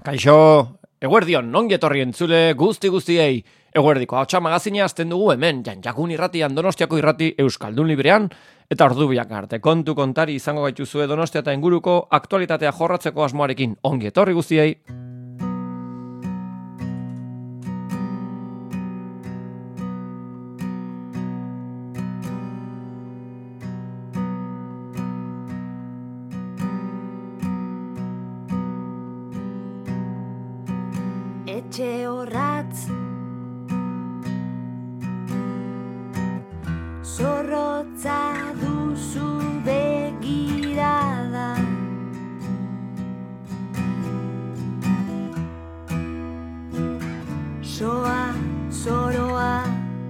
Kaixo, eguerdion, ongi etorri entzule guztiei. Eguerdiko ahotsa magazina azten dugu hemen, Janjakun irratian, Donostiako irrati Euskaldun Librean, eta ordubiak arte kontu kontari izango gaituzue Donostia eta inguruko aktualitatea jorratzeko asmoarekin. Ongi etorri guztiei. Etxe horratz zorrotza duzu begirada, soa, zoroa,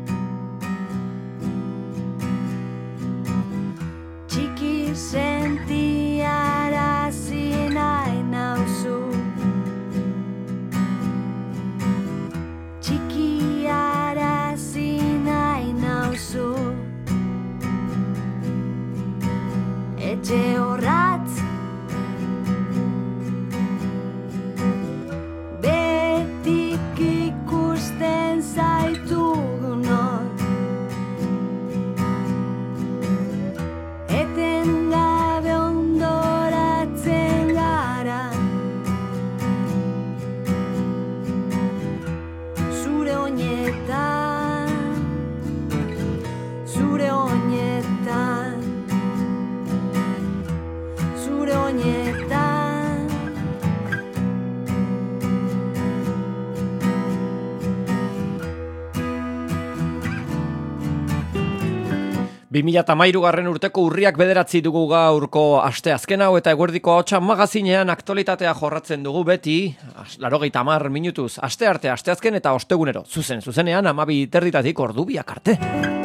txiki sentiarazi nahi nauzu, txikiarazi nahi nauzu. Etxe horratz betik ikusten zaitugunok, eten gabe ondoratzen gara, zure oinetan, zure oinetan, zure oinetan. 2013 urteko urriak 9 dugu gaurko aste azken hau, eta eguerdiko ahotsa magazinean aktualitatea jorratzen dugu beti, 80 minutuz, aste arte, aste azken eta ostegunero, zuzenean 12:30 ordubiak arte.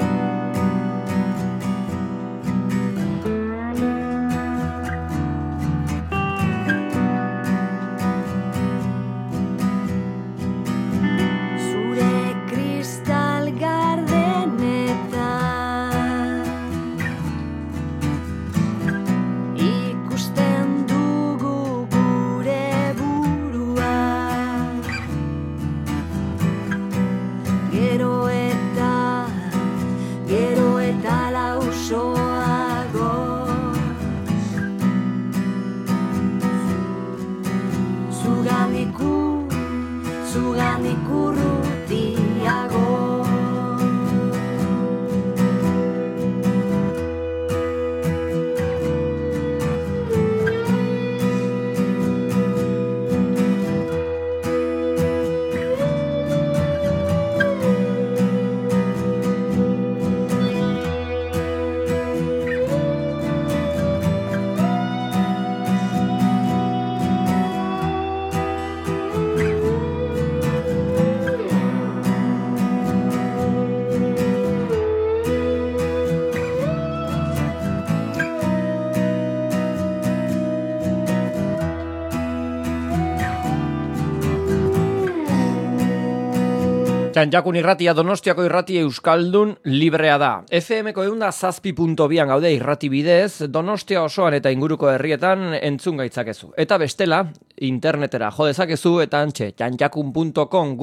Janjakun irratia, Donostiako irrati Euskaldun Librea da. FM-ko 107.2 gaude irrati bidez, Donostia osoan eta inguruko herrietan entzun gaitzakezu. Eta bestela, internetera jo dezakezu eta antxe, janjakun.com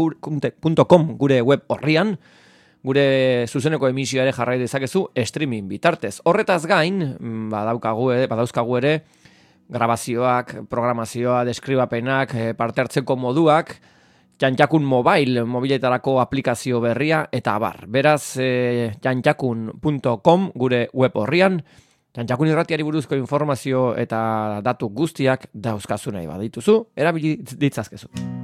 gure web horrian, gure zuzeneko emisioa ere jarrai dezakezu streaming bitartez. Horretaz gain, badauzkagu ere, grabazioak, programazioa, deskribapenak, parte hartzeko moduak, Janjakun mobiletarako aplikazio berria, eta abar. Beraz, janjakun.com gure web horrian, Janjakun irratiari buruzko informazio eta datu guztiak dauzkazu nahi badituzu, erabili ditzazkezu.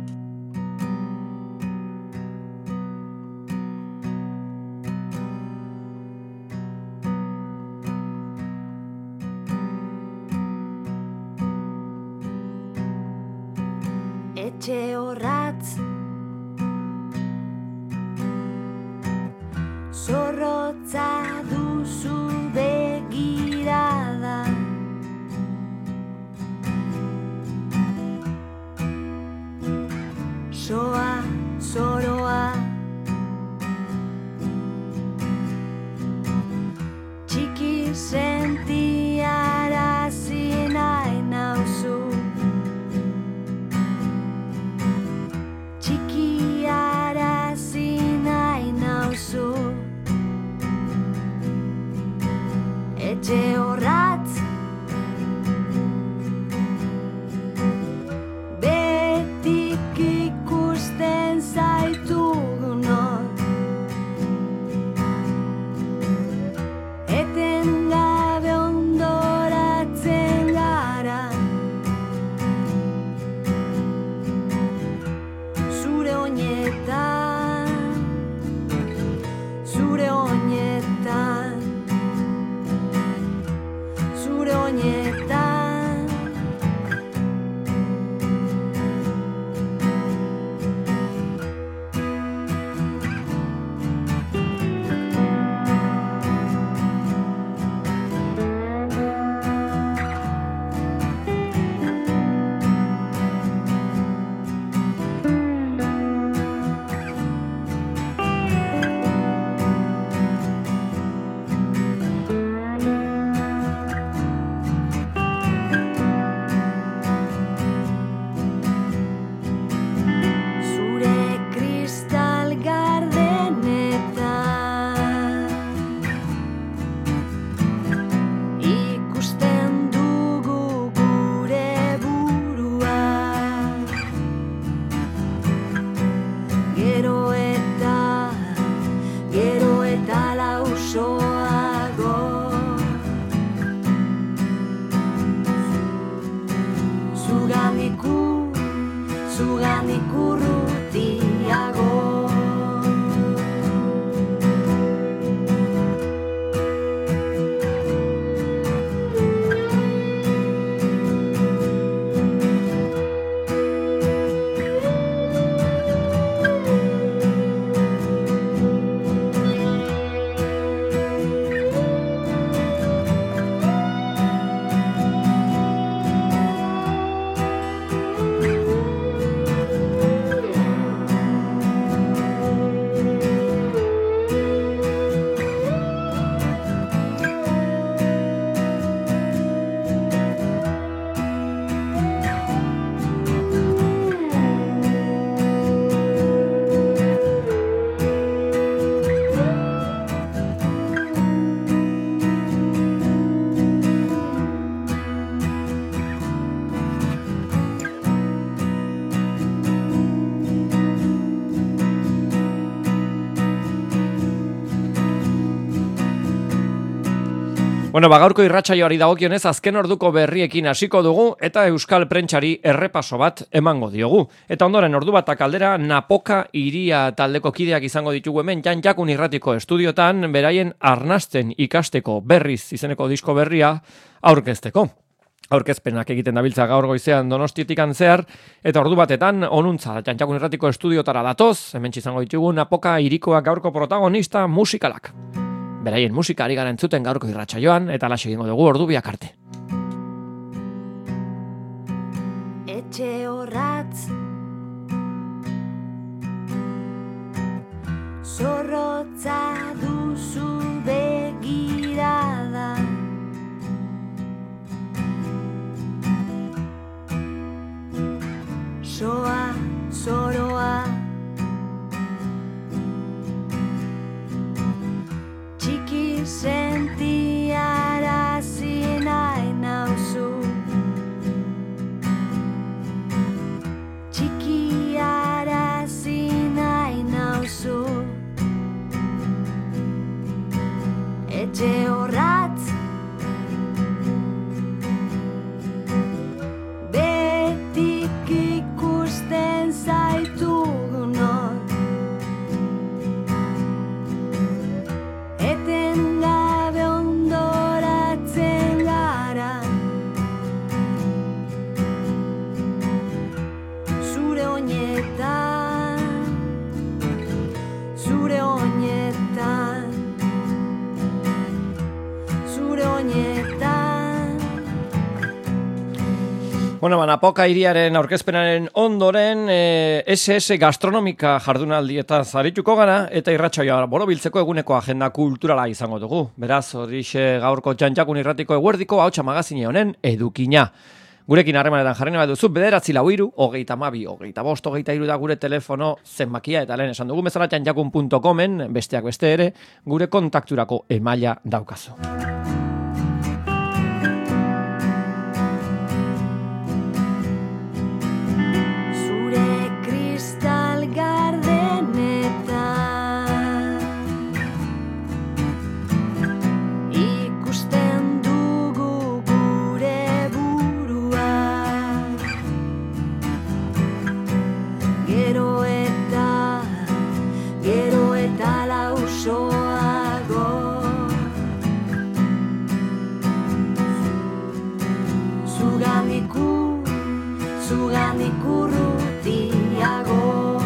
Etxe horratz zorrotza duzu begirada, soa, zoroa, txiki sentiarazi nahi nauzu, etxe horratz. Betik ikusten zaitugunok, etengabe ondoratzen gara. Zure oinetan, zure oinetan, zure oinetan. Zuganik urrutiago. Bueno, gaurko irratsaioari dagokionez azken orduko berriekin hasiko dugu eta euskal prentsari errepaso bat emango diogu. Eta ondoren ordu batak aldera Napoka Iria taldeko kideak izango ditugu hemen Jan-Jakun irratiko estudiotan beraien arnasten ikasteko berriz izeneko disko berria aurkezteko. Aurkezpenak egiten dabiltza gaur goizean Donostietik zehar eta ordu batetan onuntza Jan-Jakun irratiko estudiotara datoz, hemen izango ditugu Napoka Irikoak gaurko protagonista musikalak. Beraien musika ari gara entzuten gaurko irratsaioan eta laxe egingo dugu ordu biak arte. Etxe horratz, zorrotza duzu begirada. Soa, zoroa, sentiarazi nahi nauzu, txikiarazi nahi nauzu. Etxe horratz, betik ikusten zaitugunok, etengabe ondoratzen gara. Zure oinetan, zure oinetan, zure oinetan. Bueno, Napoka Iriaren aurkezpenaren ondoren SS Gastronomika jardunaldieta zarituko gara eta irratsaioa borobiltzeko eguneko agenda kulturala izango dugu. Beraz, horixe gaurko Jan-Jakun irratiko eguerdiko hautsa magazine honen edukina. Gurekin harremanetan jarri nahi duzu 943 22 25 23 da gure telefono zenbakia eta lehen esan dugu bezala janjakun.comen besteak beste ere gure kontakturako emaila daukazu. zugandik urrutiago.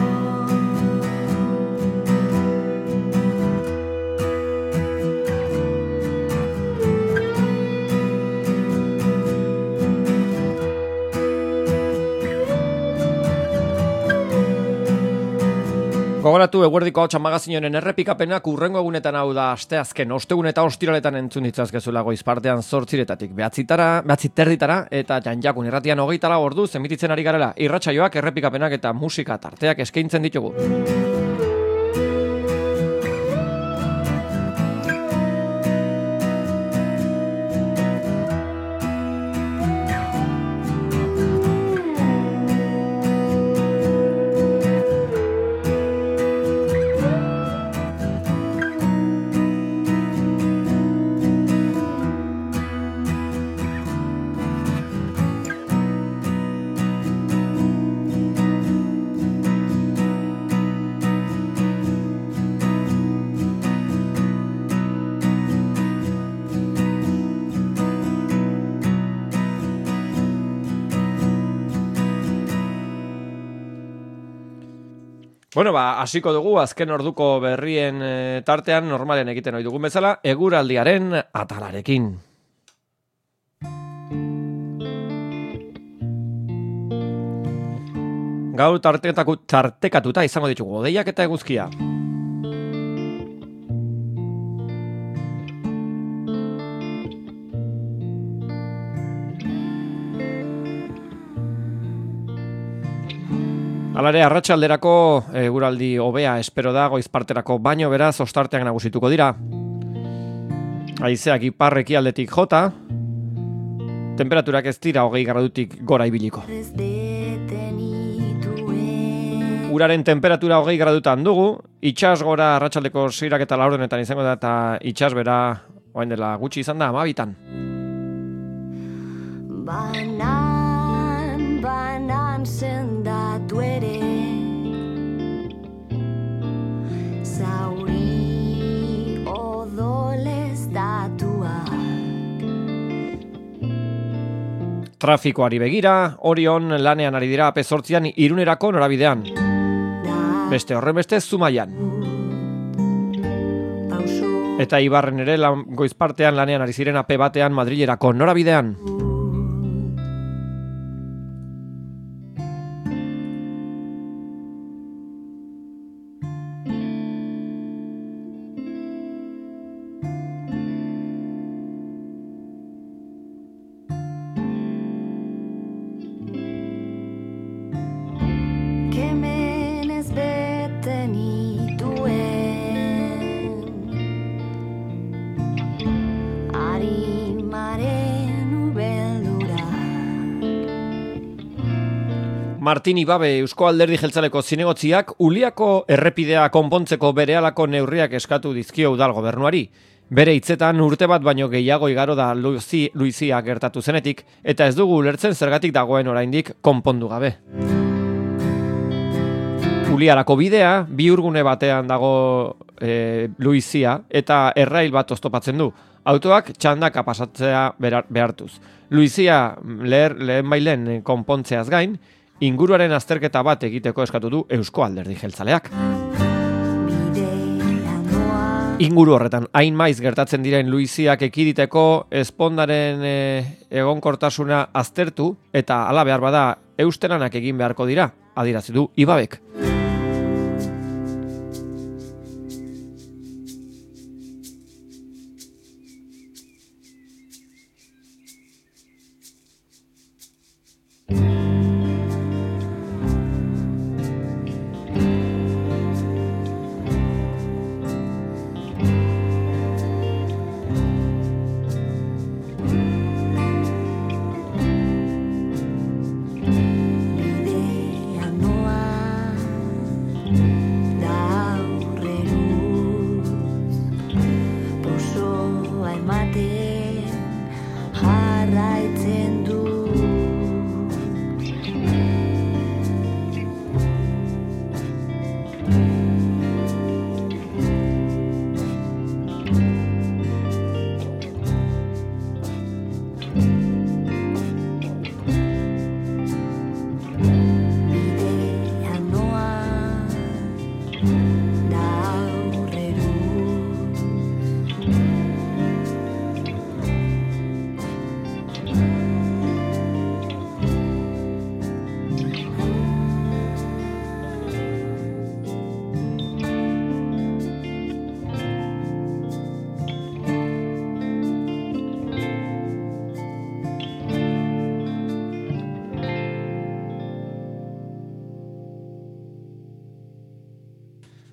Gogoratu eguerdiko hotxa magazinoen errepikapenak urrengo egunetan hau da asteazken, ostegun eta ostiraletan entzun ditzazkezula goizpartean 8:00 behatziterditara eta Janjakun irratian 24 ordu emititzen ari garela. Irratsaioak, errepikapenak eta musika tarteak eskaintzen ditugu. Bueno, hasiko dugu azken orduko berrien tartean normalen egiten ohi dugun bezala, eguraldiaren atalarekin. Gaur tartekatuta izango ditugu hodeiak eta eguzkia. Alare, arratsalderako eguraldi hobea espero da, goizparterako baino beraz ostarteak nagusituko dira. Haizeak iparreki aldetik jota, temperaturak ez dira 20 gradutik gora ibiliko. Uraren temperatura 20 gradutan dugu, itsas gora arratsaldeko 6 eta 4 izango da, eta itsas bera orain dela gutxi izan da 12. Banan sendatu ere, zauri odolez datuak. Trafikoari begira, Orion lanean ari dira AP8an Irunerako norabidean. Beste horrenbeste Zumaian. Eta Ibarren ere goizpartean lanean ari ziren AP1 Madrilerako norabidean. Martin Ibabe Eusko Alderdi Jeltzaleko zinegotziak Uliako errepidea konpontzeko berehalako neurriak eskatu dizkio udal gobernuari. Bere hitzetan urte bat baino gehiago igaro da Luizia gertatu zenetik, eta ez dugu ulertzen zergatik dagoen oraindik konpondu gabe. Uliarako bidea, bihurgune batean dago Luizia, eta errail bat oztopatzen du. Autoak txandaka pasatzea behartuz. Luizia lehen konpontzeaz gain, inguruaren azterketa bat egiteko eskatu du Eusko Alderdi Jeltzaleak. Inguru horretan hain maiz gertatzen diren Luiziak ekiditeko ezpondaren egonkortasuna aztertu eta hala behar bada eusteranak egin beharko dira, adierazi du Ibabek.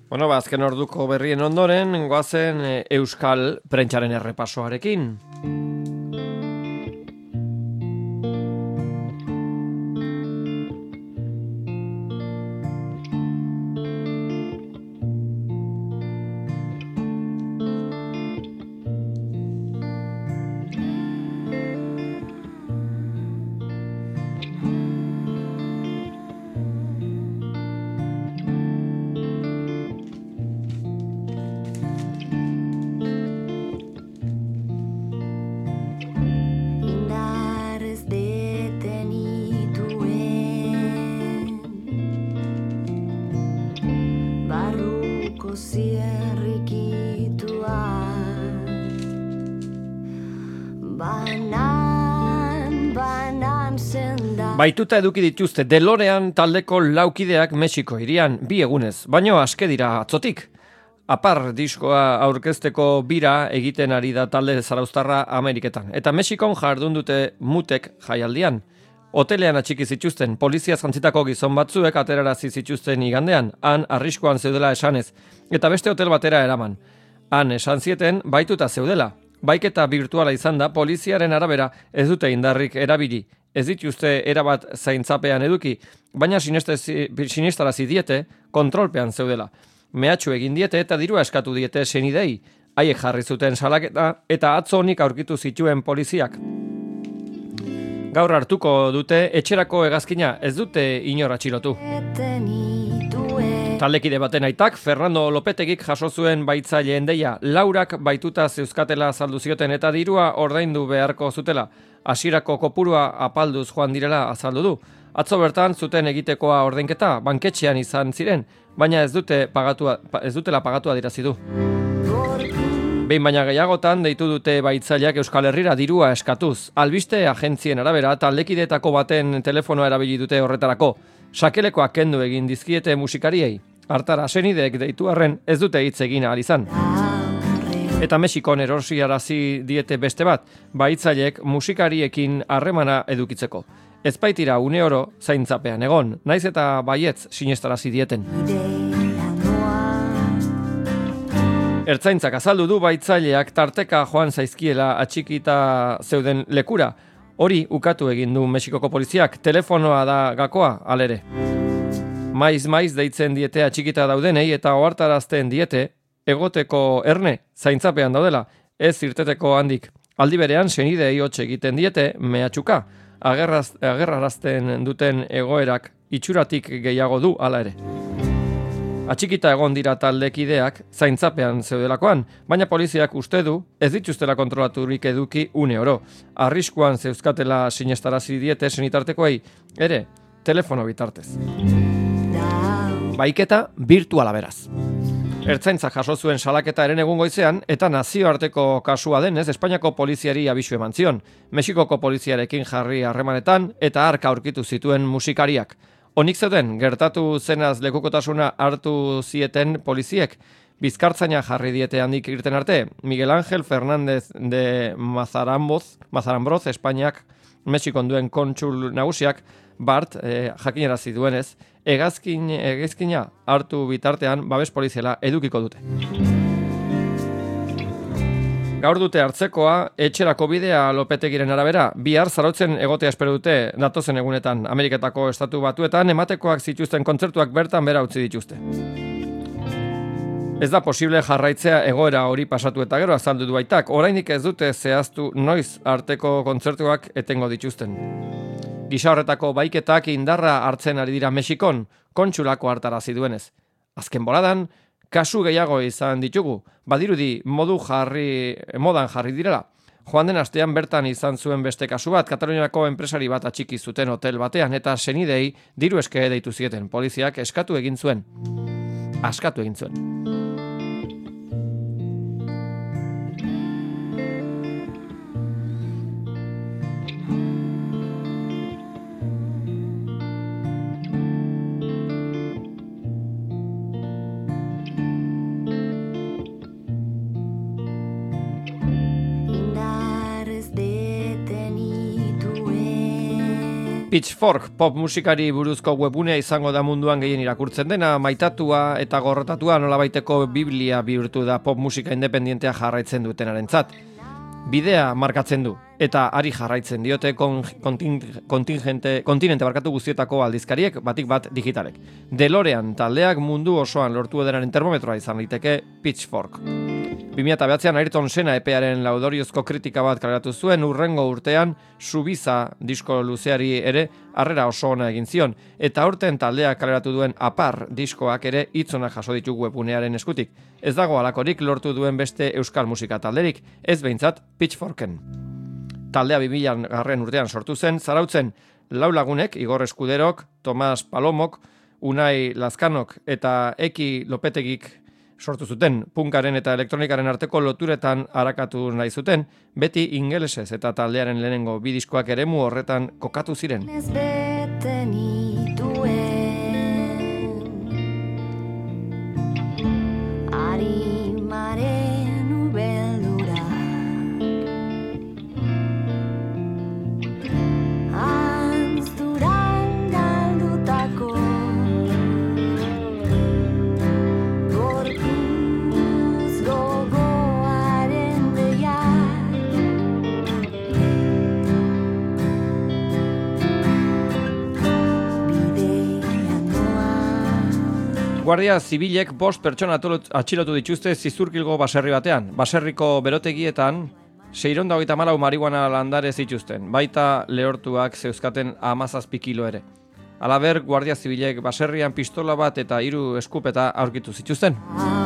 Bueno, azken orduko berrien ondoren, goazen Euskal Prentsaren errepasoarekin. Baituta eduki dituzte DeLorean taldeko laukideak Mexiko hirian, 2 egunez, baino aske dira atzotik. Apar diskoa aurkezteko bira egiten ari da talde zarauztarra Ameriketan. Eta Mexikon jardun dute mutek jaialdian. Hotelean atxiki zituzten, polizia zantzitako gizon batzuek aterarazi zituzten igandean, han arriskuan zeudela esanez, eta beste hotel batera eraman. Han esan zieten baituta zeudela. Baiketa virtuala izan da, poliziaren arabera ez dute indarrik erabili. Ez dituzte erabat zaintzapean eduki, baina sinestarazi diete kontrolpean zeudela. Mehatxu egin diete eta dirua eskatu diete senidei, haiek jarri zuten salaketa eta atzo honik aurkitu zituen poliziak. Gaur hartuko dute etxerako hegazkina, ez dute inor atxilotu. Taldekide baten aitak, Fernando Lopetegik jaso zuen baitzaileen deia, laurak baituta zeuzkatela azaldu zioten eta dirua ordaindu beharko zutela. Hasierako kopurua apalduz joan direla azaldu du. Atzo bertan zuten egitekoa ordainketa banketxean izan ziren, baina ez dutela pagatu adierazi du. Behin baina gehiagotan deitu dute baitzaileak Euskal Herrira dirua eskatuz. Albiste agentzien arabera taldekideetako baten telefonoa erabili dute horretarako. Sakelekoak kendu egin dizkiete musikariei. Hartara senideek deitu arren ez dute hitz egin ahal izan. Eta Mexikon erosiarazi diete beste bat, baitzaileek musikariekin harremana edukitzeko. Ez baitira une oro zaintzapean egon, naiz eta baietz sinestarazi dieten. Ertzaintzak azaldu du baitzaileak tarteka joan zaizkiela atxikita zeuden lekura. Hori ukatu egin du Mexikoko poliziak, telefonoa da gakoa, alere. Maiz deitzen diete atxikita daudenei eta ohartarazten diete egoteko erne zaintzapean daudela, ez irteteko handik. Aldi berean senidei hots egiten diete mehatxuka, agerrarazten duten egoerak itxuratik gehiago du hala ere. Atxikita egon dira taldekideak zaintzapean zeudelakoan, baina poliziak uste du ez dituztela kontrolaturik eduki une oro. Arriskuan zeuzkatela sinestarazi diete senitartekoei, ere telefono bitartez. Baiketa virtuala beraz. Ertzaintza jaso zuen salaketa eren egun goizean eta nazioarteko kasua denez Espainiako poliziari abisu eman zion. Mexikoko poliziarekin jarri harremanetan eta harka aurkitu zituen musikariak. Onik zeuden, gertatu zenaz lekukotasuna hartu zieten poliziek. Bizkartzaina jarri diete handik irten arte. Miguel Ángel Fernández de Mazarambroz, Espainiak, Mexikon duen kontsul nagusiak, Bart, jakinarazi duenez, egazkina hartu bitartean babes poliziala edukiko dute. Gaur dute hartzekoa, etxerako bidea Lopetegiren arabera, bihar zarautzen egotea espero dute datozen egunetan Ameriketako estatu batuetan ematekoak zituzten kontzertuak bertan bera utzi dituzte. Ez da posible jarraitzea egoera hori pasatu eta gero azaldu du aitak, oraindik ez dute zehaztu noiz arteko kontzertuak etengo dituzten. Gisa horretako baiketak indarra hartzen ari dira Mexikon, kontsulako hartarazi duenez. Azken boladan, kasu gehiago izan ditugu, badirudi modan jarri direla. Joan den astean bertan izan zuen beste kasu bat, Kataluniako enpresari bat atxiki zuten hotel batean, eta senidei diru eske deitu zieten. Poliziak askatu egin zuen. Pitchfork pop musikari buruzko webunea izango da munduan gehien irakurtzen dena, maitatua eta gorrotatua nolabaiteko biblia bihurtu da pop musika independientea jarraitzen dutenarentzat. Bidea markatzen du, eta ari jarraitzen diote kontinente guztietako aldizkariek, batik bat digitalek. DeLorean taldeak mundu osoan lortu edenaren termometroa izan liteke Pitchfork. 2009an Ayrton Senna epearen laudoriozko kritika bat kaleratu zuen, urrengo urtean Subiza disko luzeari ere harrera oso ona egin zion, eta aurten taldeak kaleratu duen Apar diskoak ere hitzonak jaso ditu webunearen eskutik. Ez dago halakorik lortu duen beste euskal musika talderik, ez behintzat Pitchforken. Taldea 2000 urtean sortu zen, Zarautzen 4 lagunek, Igor Eskuderok, Tomas Palomok, Unai Lazkanok eta Eki Lopetegik sortu zuten, punkaren eta elektronikaren arteko loturetan arakatu nahi zuten, beti ingelesez eta taldearen lehenengo 2 diskoak eremu horretan kokatu ziren. Ez bete nituen arimaren ubeldura anzturan galdutako Guardia Zibilek 5 pertsona atxilotu dituzte Zizurkilgo baserri batean. Baserriko berotegietan 624 marihuana landare zituzten, baita lehortuak zeuzkaten 17 kilo ere. Halaber, Guardia Zibilek baserrian pistola bat eta 3 eskupeta aurkitu zituzten.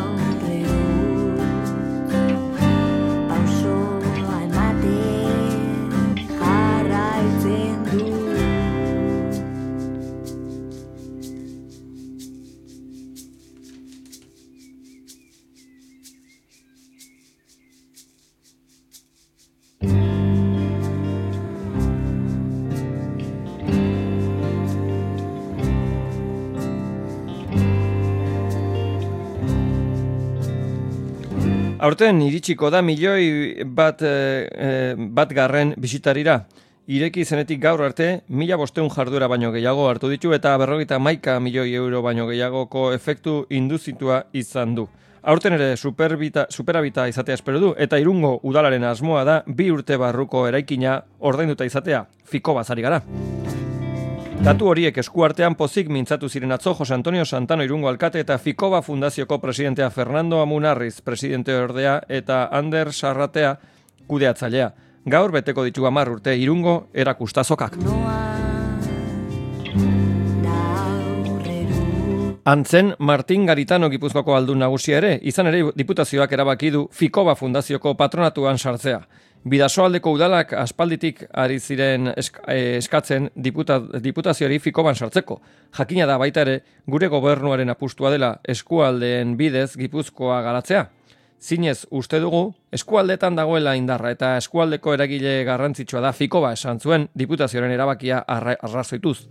Aurten iritsiko da bat garren bisitarira. Ireki zenetik gaur arte 1.500 jarduera baino gehiago hartu ditu eta 51 milioi euro baino gehiagoko efektu induzitua izan du. Aurten ere superabita izatea espero du eta Irungo udalaren asmoa da 2 urte barruko eraikina ordainduta izatea. Fiko bazari gara. Datu horiek eskuartean pozik mintzatu ziren atzo Jose Antonio Santano Irungo alkate eta Fikoba Fundazioko presidentea Fernando Amunarriz presidente ordea eta Ander Sarratea kudeatzailea. Gaur beteko ditu 10 urte Irungo erakustazokak. Antzen Martin Garitano Gipuzkoako aldun nagusia ere, izan ere diputazioak erabaki du Fikoba Fundazioko patronatuan sartzea. Bidasoaldeko udalak aspalditik ari ziren eskatzen diputazioari Fikoban sartzeko. Jakina da baita ere gure gobernuaren apustua dela eskualdeen bidez Gipuzkoa garatzea. Zinez uste dugu eskualdetan dagoela indarra eta eskualdeko eragile garrantzitsua da Fikoba esan zuen diputazioaren erabakia arrazoituz.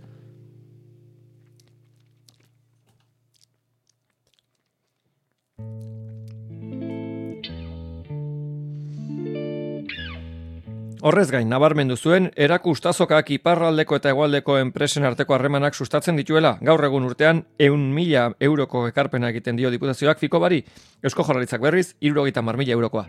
Horrez gain, nabarmendu zuen, erakustazokak iparraldeko eta hegoaldeko enpresen arteko harremanak sustatzen dituela. Gaur egun urtean, 100.000 euroko ekarpena egiten dio diputazioak Fikobari. Eusko Jaurlaritzak berriz, 70.000 eurokoa.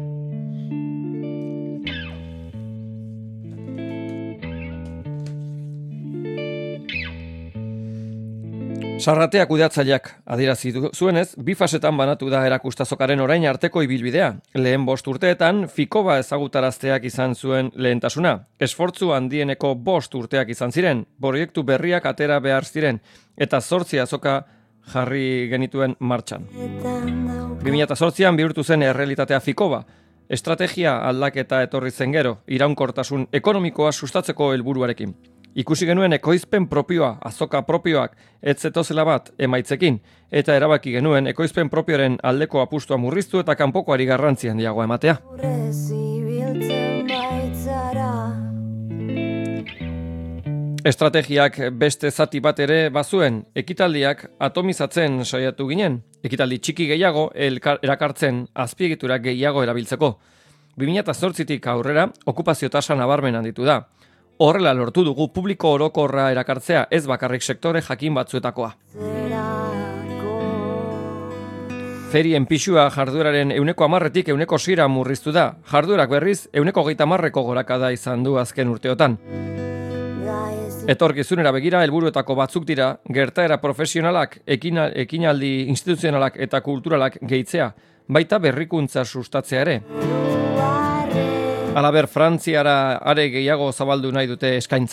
Sarratea kudeatzaileak adierazi zuenez, 2 fasetan banatu da erakustazokaren orain arteko ibilbidea. Lehen 5 urteetan, Fikoba ezagutarazteak izan zuen lehentasuna. Esfortzu handieneko 5 urteak izan ziren, proiektu berriak atera behar ziren, eta 8 azoka jarri genituen martxan. 2008an bihurtu zen errealitatea Fikoba. Estrategia aldaketa etorri zen gero, iraunkortasun ekonomikoa sustatzeko helburuarekin. Ikusi genuen ekoizpen propioa, azoka propioak, ez zetozela bat emaitzekin, eta erabaki genuen ekoizpen propioaren aldeko apustua murriztu eta kanpokoari garrantzi handiagoa ematea. Estrategiak beste zati bat ere bazuen, ekitaldiak atomizatzen saiatu ginen, ekitaldi txiki gehiago erakartzen azpiegitura gehiago erabiltzeko. 2008tik aurrera, okupazio tasa nabarmen handitu da. Horrela lortu dugu publiko orokorra erakartzea, ez bakarrik sektore jakin batzuetakoa. Ferien pisua jardueraren 10%tik 6% murriztu da. Jarduerak berriz 30%ko gorakada izan du azken urteotan. Etorkizunera begira helburuetako batzuk dira gertaera profesionalak, ekinaldi instituzionalak eta kulturalak gehitzea, baita berrikuntza sustatzea ere. Halaber, Frantziara are gehiago zabaldu nahi dute eskaintza.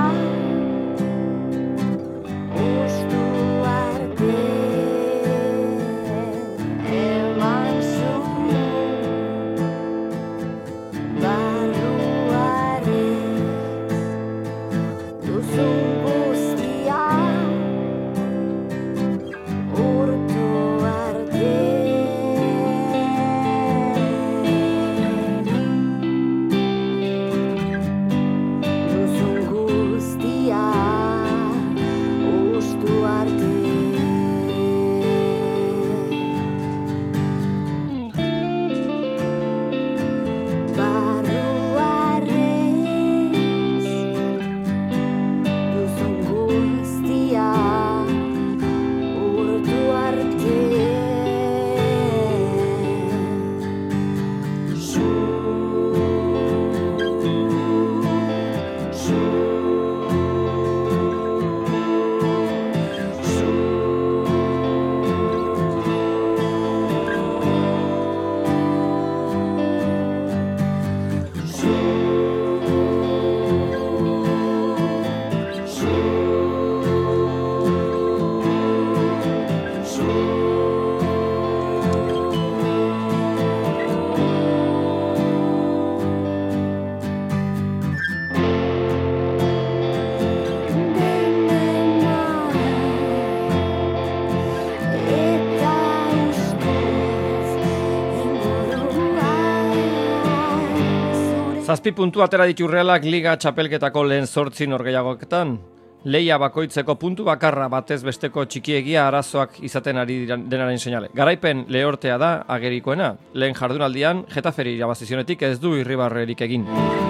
Zazpi puntu atera ditu Realak Liga txapelketako lehen 8 norgehiagoketan. Leia bakoitzeko puntu bakarra batez besteko txikiegia arazoak izaten ari denaren seinale. Garaipen lehortea da agerikoena. Lehen jardunaldian Getaferi irabazizionetik ez du irribarrerik egin.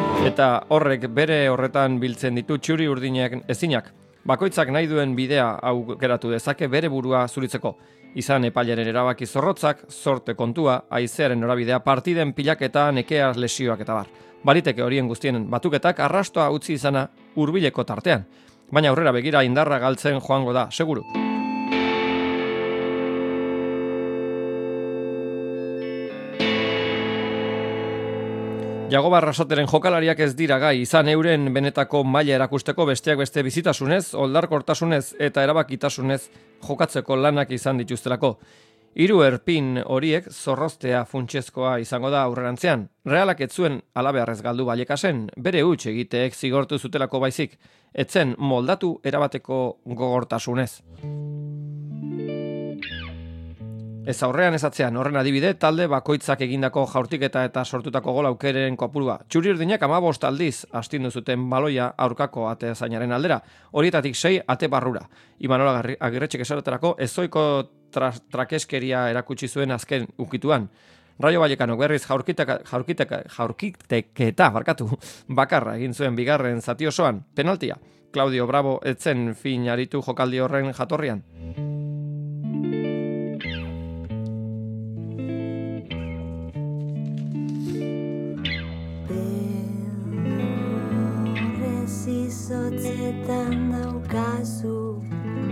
Eta horrek bere horretan biltzen ditu txuri urdinek ezinak. Bakoitzak nahi duen bidea aukeratu dezake bere burua zuritzeko. Izan epailaren erabaki zorrotzak, zorte kontua, haizearen norabidea, partiden pilaketa, nekea lesioak eta bar. Baliteke horien guztien batuketak arrastoa utzi izana hurbileko tartean. Baina aurrera begira indarra galtzen joango da, seguru. Jagoba Arrasateren jokalariak ez dira gai, izan euren benetako maila erakusteko besteak beste bizitasunez, oldarkortasunez eta erabakitasunez jokatzeko lanak izan dituztelako. 3 erpin horiek zorroztea funtsezkoa izango da aurrerantzean. Realak ez zuen alabearrez galdu Vallecasen, bere huts egiteek zigortu zutelako baizik, etzen moldatu erabateko gogortasunez. Ez aurrean ez atzean, horren adibide, talde bakoitzak egindako jaurtiketa eta sortutako gol aukeren kopurua. Txuri urdinak 15 aldiz astindu zuten baloia aurkako atezainaren aldera. Horietatik 6 ate barrura. Imanola Agirretxek esaterako ezoiko trakeskeria erakutsi zuen azken ukituan. Rayo Vallecano berriz jaurkiteketa bakarra egin zuen bigarren zati osoan. Penaltia. Claudio Bravo etzen fin aritu jokaldi horren jatorrian. Izotzetan daukazu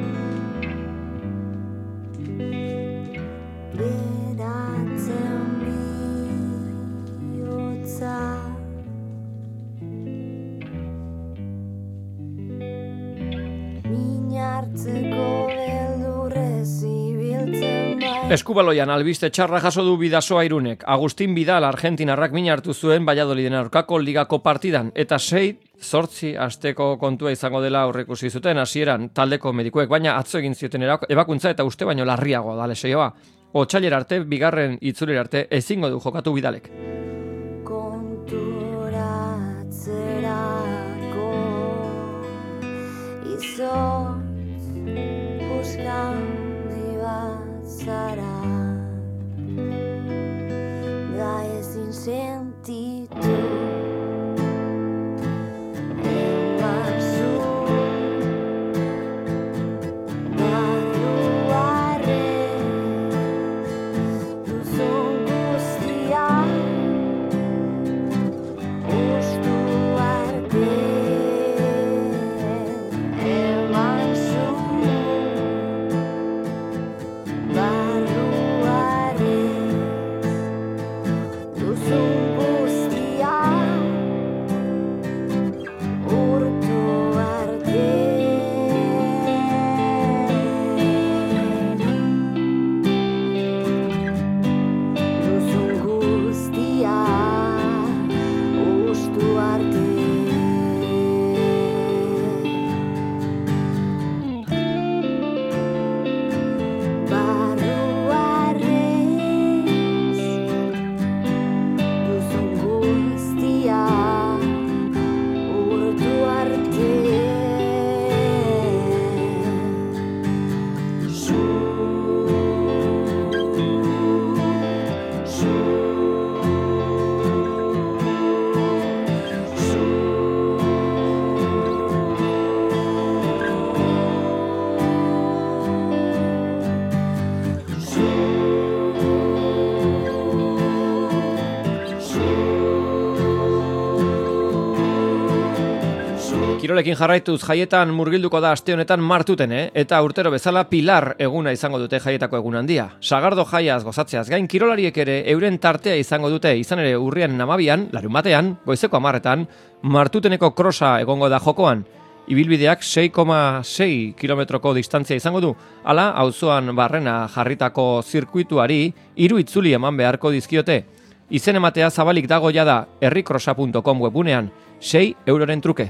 beratzen bihotza min hartzeko beldurrez ibiltzen bai. Eskubaloian albiste txarra jaso du Bidasoa Irunek. Agustin Bidal Argentinarrak min hartu zuen Valladoliden aurkako ligako partidan eta 6-8 asteko kontua izango dela aurreikusi zuten hasieran taldeko medikuek, baina atzo egin zioten ebakuntza eta uste baino larriagoa da lesioa. Otsailera arte, bigarren itzulera arte ezingo du jokatu Bidalek. Konturatzerako izotz puskandi bat zara da ezin sentitu. Kirolekin jarraituz jaietan murgilduko da aste honetan Martuten, eta urtero bezala Pilar eguna izango dute jaietako egun handia. Sagardo jaiaz gozatzeaz gain kirolariek ere euren tartea izango dute, izan ere urriaren 12an, larunbatean, goizeko 10etan, Martuteneko krosa egongo da jokoan. Ibilbideak 6,6 kilometroko distantzia izango du. Hala, auzoan barrena jarritako zirkuituari 3 itzuli eman beharko dizkiote. Izen ematea zabalik dago jada herrikrosa.com webunean, 6 euroren truke.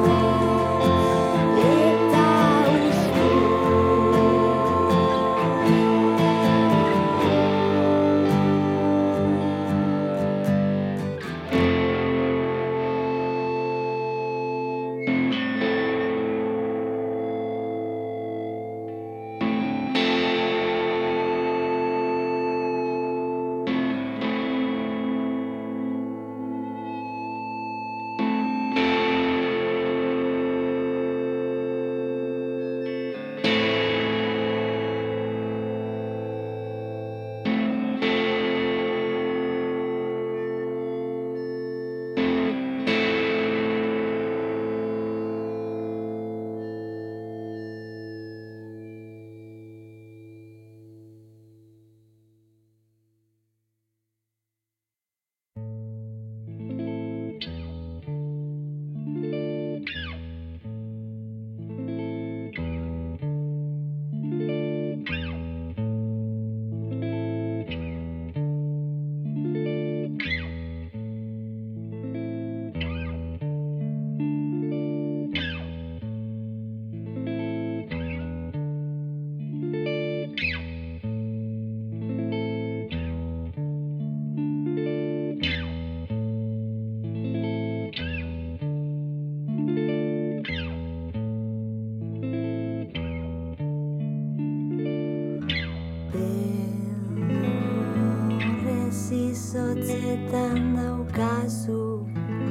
Izotzetan daukazu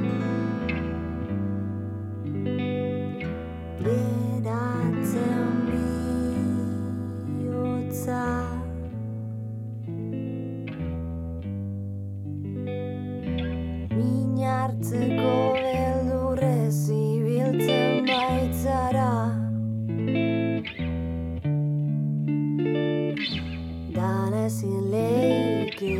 beratzen bihotza min hartzeko beldurrez ibiltzen baitzara dana ezin leike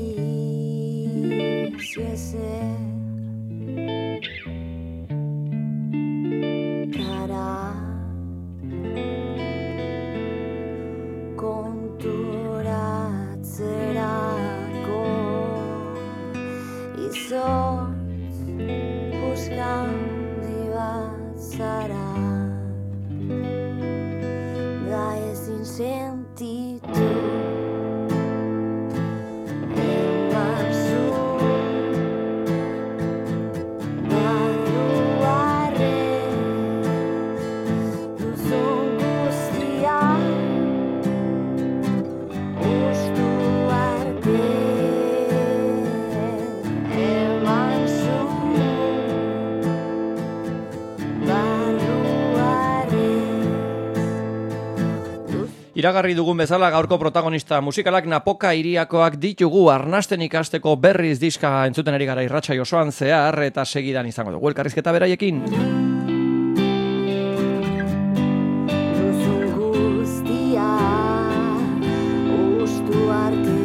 Kara konturatzerako izotz puskandi bat zara da ezin sentitu Iragarri dugun bezala gaurko protagonista musikalak Napoka hiriakoak ditugu arnasten ikasteko berriz diska entzuten ari gara irratsaio osoan zehar eta segidan izango dugu elkarrizketa beraiekin. Duzun guztia ustu arte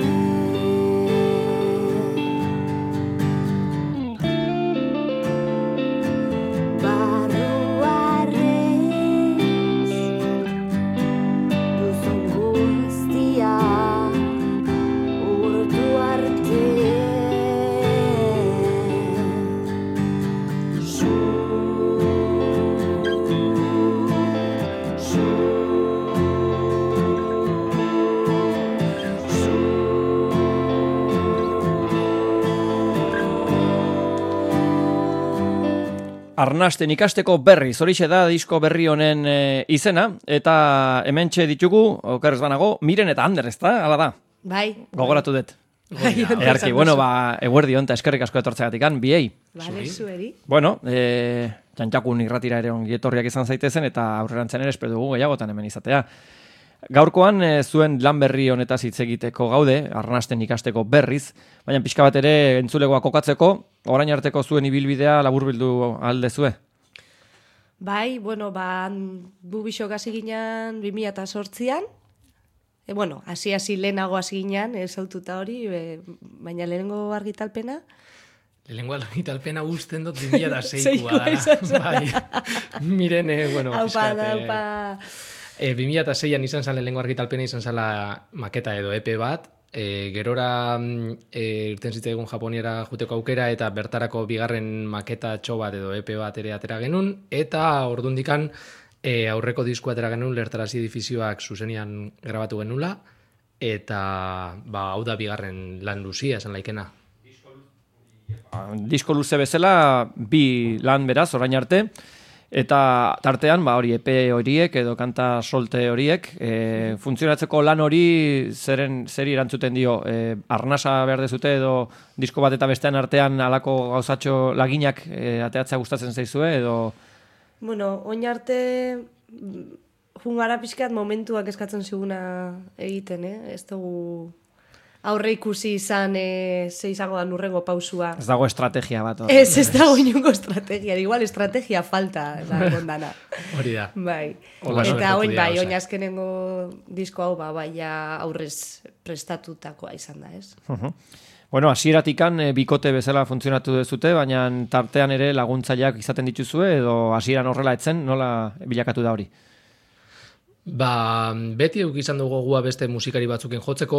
Arnasten ikasteko berriz, horixe da disko berri honen izena, eta hementxe ditugu, okerrez banago, Miren eta Ander, ez da? Hala da? Bai. Gogoratu dut. Earki, bueno, eguerdi honta eskerrik asko etortzeagatikan, biei. Vale, zueri. Bueno, txantxakun irratira ere ongi etorriak izan zaitezen, eta aurrerantzen ere espero dugu gehiagotan hemen izatea. Gaurkoan zuen lan berri honetaz hitz egiteko gaude, arnasten ikasteko berriz, baina pixka bat ere entzulegoa kokatzeko, orain arteko zuen ibilbidea laburbildu alde zue? Bai, bueno, bu bisok hasi ginen 2008an. Bueno, hasi lehenago hasi ginen, ezaututa hori, baina lehenengo argitalpena. Lehenengo argitalpena usten dut 2006koa da. Bai, miren, bueno, fiskat. Aupa. 2006an izan zen lehenengo argitalpena izan zela maketa edo EP bat, gerora irten zitzaigun Japoniara juteko aukera eta bertarako bigarren maketa bat edo EP bat ere atera genuen, eta ordundikan aurreko diskoa atera genuen Lertarazi edifizioak zuzenian grabatu genula, eta hau da bigarren lan luzia esan laikena. Disko luze bezala, 2 lan beraz, orain arte, eta tartean, hori EP horiek edo kanta solte horiek, funtzionatzeko lan hori zeri erantzuten dio? Arnasa behar dezute edo disko bat eta bestean artean alako gauzatxo laginak ateatzea gustatzen zaizue edo... Bueno, oin arte jungara pixkat momentuak eskatzen ziguna egiten, ez dugu... Aurre ikusi izan ze izango da nurrengo pausua. Ez dago estrategia bat. Ez dago inungo estrategia. Igual estrategia falta da gondana. Hori da. Bai. Eta oin azkenengo disko hau baina aurrez prestatutakoa izan da, ez? Bueno, hasieratikan bikote bezala funtzionatu dezute, baina tartean ere laguntzaileak izaten dituzue edo hasieran horrela etzen, nola bilakatu da hori? Beti euk izan dugu gua beste musikari batzukin jotzeko,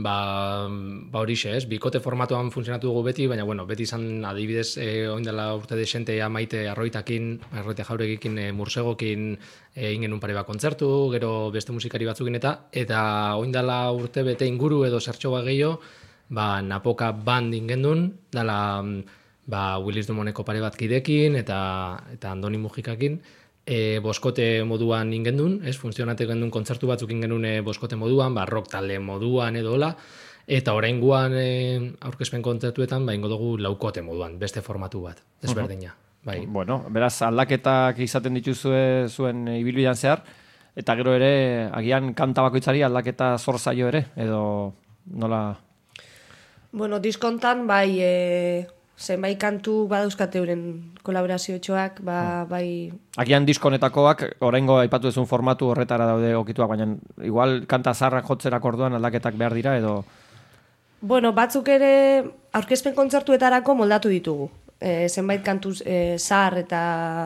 horixe, ez? Bikote formatuan funtzionatu dugu beti, baina bueno, beti izan adibidez oindela urte desente Maite Arroitakin, Arroita Jauregikin, Mursegokin ingen un pare bat kontzertu, gero beste musikari batzukin eta oindela urte bete inguru edo zertxo bat gehiago, Napoka band ingendun, dala Willis Dumoneko pare bat kidekin eta Andoni Mujikakin, boskote moduan ingendun, funtzionatek gendun kontzertu batzuk ingendun boskote moduan, rock talde moduan edo hola, eta oraingoan aurkezpen kontzertuetan ingo dugu laukote moduan, beste formatu bat, desberdina. Bai. Bueno, beraz aldaketak izaten dituzue zuen ibilbidean zehar, eta gero ere agian kanta bakoitzari aldaketa zor zaio ere, edo nola... Bueno, diskontan zenbait kantu badauzkate euren kolaborazioetxoak, bai... Agian diskonetakoak, oraingo aipatu duzun formatu horretara daude okituak, baina igual kanta zaharrak jotzerak orduan aldaketak behar dira, edo... Bueno, batzuk ere aurkezpen kontzertuetarako moldatu ditugu. Zenbait kantu zahar eta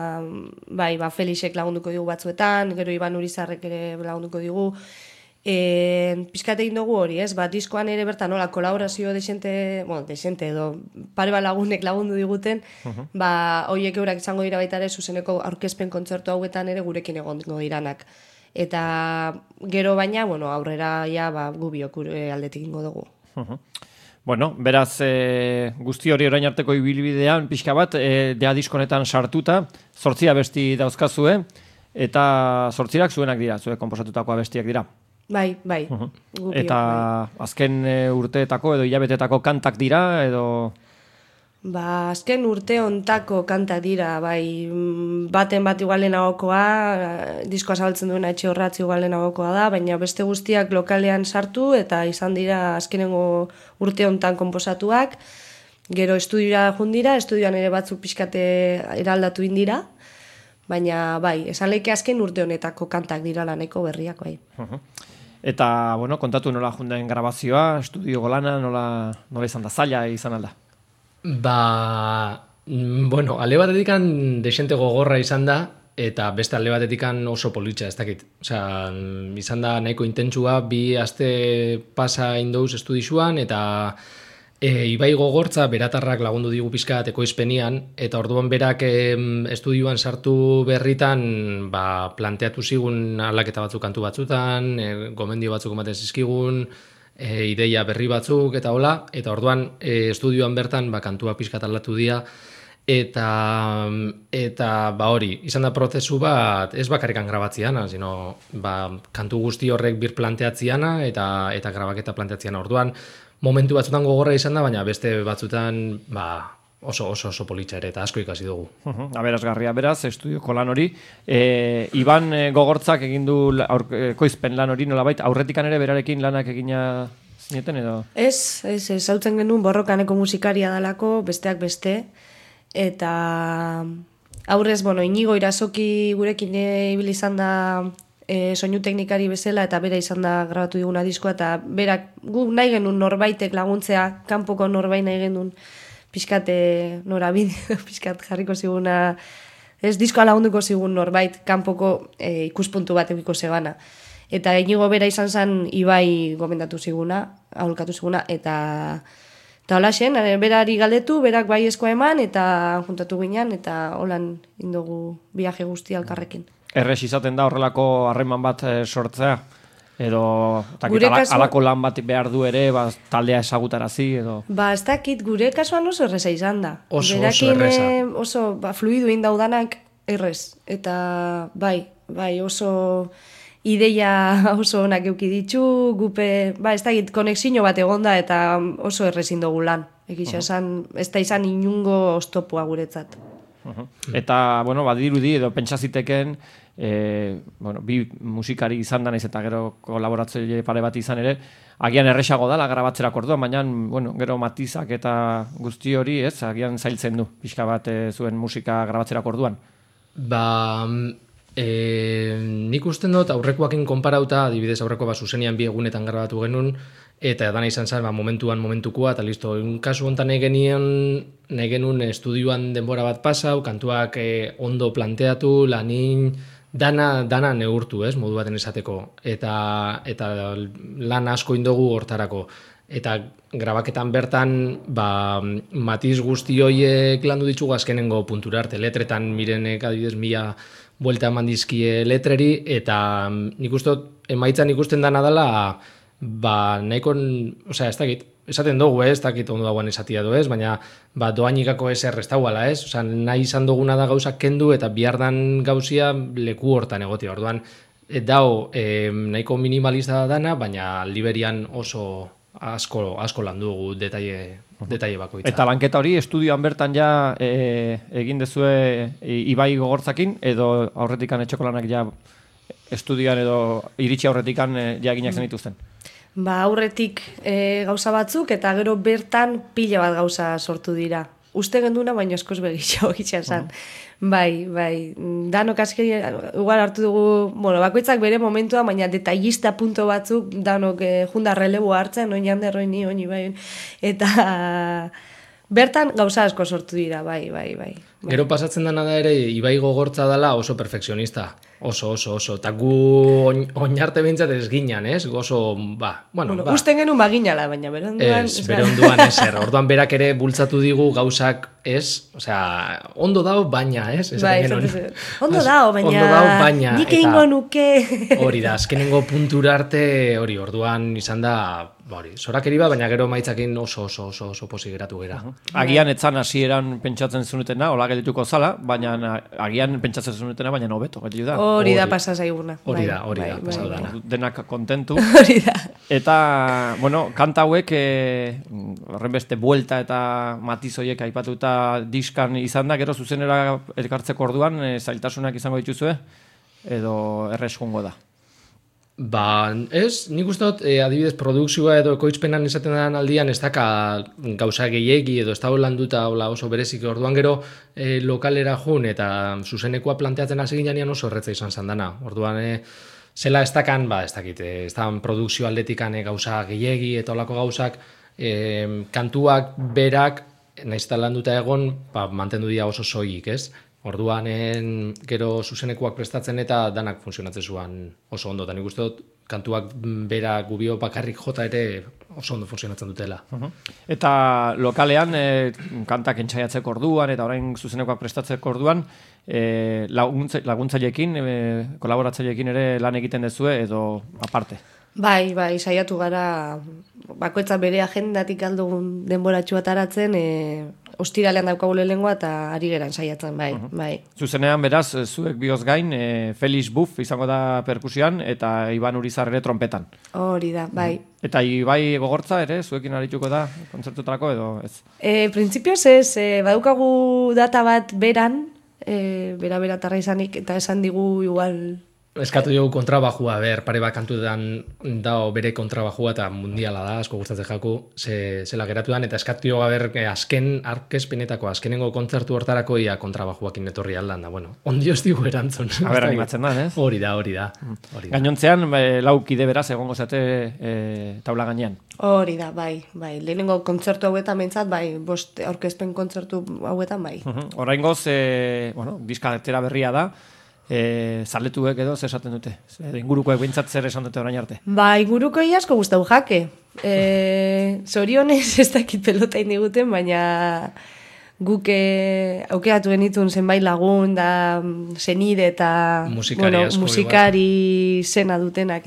Felixek lagunduko digu batzuetan, gero Iban Urizarrek ere lagunduko digu. Pizkat egin dugu hori, ez? Diskoan ere bertan nola kolaborazio desente edo pare bat lagunek lagundu diguten, horiek eurak izango dira baita ere zuzeneko aurkezpen kontzertu hauetan ere gurekin egongo diranak. Eta gero baina, aurrera gu biok aldetik ingo dugu. Bueno, beraz, guzti hori orain arteko ibilbidean pixka bat, dea diskonetan sartuta, 8 abesti dauzkazue, eta 8 zuenak dira, zuek konposatutako abestiak dira. Bai. Eta azken urteetako edo hilabetetako kantak dira, edo... Azken urte ontako kantak dira, baten bat igual lehenagokoa, diskoa zabaltzen duena Etxe Horratz igual lehenagokoa da, baina beste guztiak lokalean sartu eta izan dira azkenengo urte ontan konposatuak, gero estudioa jundira, estudioan ere batzuk pixkate eraldatu indira, baina esan leike azken urte honetako kantak dira laneko berriak, bai. Eta, kontatu nola junden grabazioa, estudio golana, nola izan da, zaila izan alda? Alde batetikan desente gogorra izan da, eta beste alde batetikan oso politxa, ez dakit. Izan da nahiko intentsua, 2 aste pasa indouz estudizuan, eta Ibai Gogortza beratarrak lagundu digu pizkat ekoizpenian, eta orduan berak estudioan sartu berritan planteatu zigun aldaketa batzuk kantu batzutan, gomendio batzuk ematen zizkigun, ideia berri batzuk eta hola, eta orduan estudioan bertan kantua pizkat aldatu dira, eta hori, izan da prozesu bat ez bakarrikan grabatziana, sino kantu guzti horrek bir planteatziana eta grabaketa planteatziana. Orduan momentu batzutan gogorra izan da, baina beste batzutan oso politxa ere eta asko ikasi dugu. Aberasgarria beraz, estudioko lan hori. Iban Gogortzak egin du ekoizpen lan hori, nolabait, aurretikan ere berarekin lanak egina zineten edo? Ez, hautzen genuen Borrokaneko musikaria dalako, besteak beste, eta Aurrez, Inigo Irasoki gurekin ibili izan da soinu teknikari bezala, eta bera izan da grabatu diguna diskoa, eta berak guk nahi genuen norbaitek laguntzea, kanpoko norbait nahi genuen pixkat norabide, pixkat jarriko ziguna, ez diskoa lagunduko zigun norbait, kanpoko ikuspuntu bat eukiko zegana. Eta Inigo bera izan zen Ibai gomendatu ziguna, aholkatu ziguna, eta hola zen, berari galdetu, berak bai eskoa eman, eta juntatu ginen, eta holan indogu viaje guztia elkarrekin. Errez izaten da horrelako harreman bat sortzea? Edo alako lan bat behar du ere, taldea esagutarazi, edo... Ez dakit, gure kasuan oso erreza izan da. Oso erreza. Oso fluidu indaudanak errez. Eta bai, oso ideia oso onak euki ditu, gupe, ez dakit, konexio bat egonda eta oso errezin dugu lan. Egisa esan, ez da izan inungo oztopua guretzat. Eta, badirudi edo pentsaziteken, bi musikari izan da naiz eta gero kolaboratzaile pare bat izan ere, agian erresago dala grabatzerak orduan, baina gero matizak eta guzti hori, ez, agian zailtzen du, pixka bat zuen musika grabatzerak orduan. Nik usten dut aurrekoakin konparauta, adibidez aurrekoa zuzenian bi egunetan grabatu genuen, eta dana izan zen momentukoa, eta listo, kasu honetan nahi genuen estudioan denbora bat pasau, kantuak ondo planteatu, lanin, dana neurtu, modu baten esateko, eta lan asko indogu hortarako. Eta grabaketan bertan, matiz guzti horiek landu ditugu azkenengo puntura arte, letretan mirenek adibidez 1000 buelta eman dizkie letreri, eta nik uste emaitzan ikusten dana dela, nahiko, ez dakit, esaten dugu, ez dakit ondo dagoen esatia du, baina doainikako eser ez dauala, nahi izan duguna da gauzak kendu, eta bihardan gauzia leku hortan egotia, orduan, dao nahiko minimalista dana, baina liberian oso asko landu dugu detaile bakoitza. Eta lanketa hori, estudioan bertan ja egin dezue Ibai Gogortzakin, edo aurretikan etxeko lanak ja estudioan edo iritsi aurretikan ja eginak zen dituzten? Aurretik gauza batzuk, eta gero bertan pila bat gauza sortu dira. Uste genduna, baina eskoz begitxo egitxean zan. Bai, danok askeri, igual hartu dugu, bakoitzak bere momentua, baina detallista punto batzuk, danok junda relebo hartzen, oin jander, oin bai, eta bertan gauza asko sortu dira, bai. Gero pasatzen dena da ere, Ibai Gogortza dela oso perfekzionista. Oso. Eta gu oinarte behintzat ez ginean, oso, usten genuen baginala, baina beronduan... Beronduan ezer. Orduan berak ere bultzatu digu gauzak ondo dao, baina, Ondo dao, baina, nik egingo nuke... Hori da, azkenengo puntura arte, orduan izan da, zorakeri baina gero maitzakin oso posi geratu gera. Agian etzan hasieran pentsatzen zunetena, hola geldituko zala, baina agian pentsatzen zunetena, baina nobeto, gehiago da. Hori da pasa zaiguna. Hori da, pasau dana. Denak kontentu. Hori da. Eta, kanta hauek, horren beste buelta eta matiz horiek aipatuta diskan izan da, gero zuzenera elkartzeko orduan, zailtasunak izango dituzue, edo errez joango da? Nik uste dut, adibidez, produkzioa edo ekoitzpenan esaten den aldian ez daka gauza gehiegi edo ez da landuta oso berezik, orduan gero lokalera jun eta zuzenekoa planteatzen hasi ginean oso erretza izan zandana. Orduan, zela ez dakan, ez dakit, ez da produkzio aldetikan gauza gehiegi eta olako gauzak, kantuak berak, nahiz eta landuta egon, mantendu dira oso soilik, ez? Orduan, gero zuzenekoak prestatzen eta danak funtzionatzen zuen oso ondo. Nik uste dut, kantuak bera gubio bakarrik jota ere oso ondo funtzionatzen dutela. Eta lokalean, kantak entzaiatzeko orduan eta orain zuzenekoak prestatzeko orduan, laguntzaileekin, kolaboratzaileekin ere lan egiten dezue edo aparte? Bai, saiatu gara, bakoitza bere agendatik aldugun denboratxu ataratzen, ostiralean daukagu lehengoa eta ari geran saiatzen, bai. Zuzenean beraz, zuek bioz gain, Felix Buff izango da perkusioan eta Iban Urizar ere trompetan. Hori da, bai. Eta Ibai Gogortza ere, zuekin arituko da kontzertutarako edo ez? Printzipioz ez, badaukagu data bat beran, bera tarra izanik, eta esan digu igual eskatu dugu kontrabajua, pare bat kantudan dao bere kontrabajua eta mundiala da, asko gustatzen jaku, zela geratu dan, eta eskatu dugu azken arkezpenetako, azkenengo kontzertu hortarako ia kontrabajuakin etorri aldan da, bueno, ondio ez digu erantzun. Animatzen da, ez? Hori da. Gainontzean, laukide beraz, egongo zate taula gainean. Hori da, bai. Lehenengo kontzertu hauetan behintzat, bai, 5 aurkezpen kontzertu hauetan, bai. Oraingoz, diska atera berria da, zaletuek edo zer esaten dute? Ingurukoek behintzat zer esan dute orain arte? Ba, ingurukoi asko gustau jake. Zorionez ez dakit pelota indiguten, baina guk aukeratu genitun zenbait lagun da senide eta musikari zena dutenak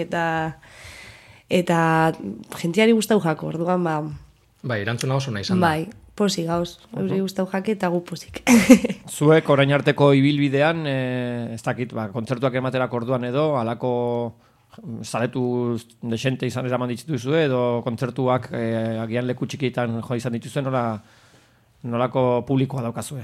eta jentiari gustau jako, orduan ba... Bai, erantzuna oso nahi izan da. Bai, posik gauz, hori gustau jake eta gu posik. Zuek orain arteko ibilbidean, ez dakit, kontzertuak ematerako orduan edo, alako zaletu desente izan eraman dituzue, edo kontzertuak agian leku txikietan jo izan dituzue, nolako publikoa daukazue?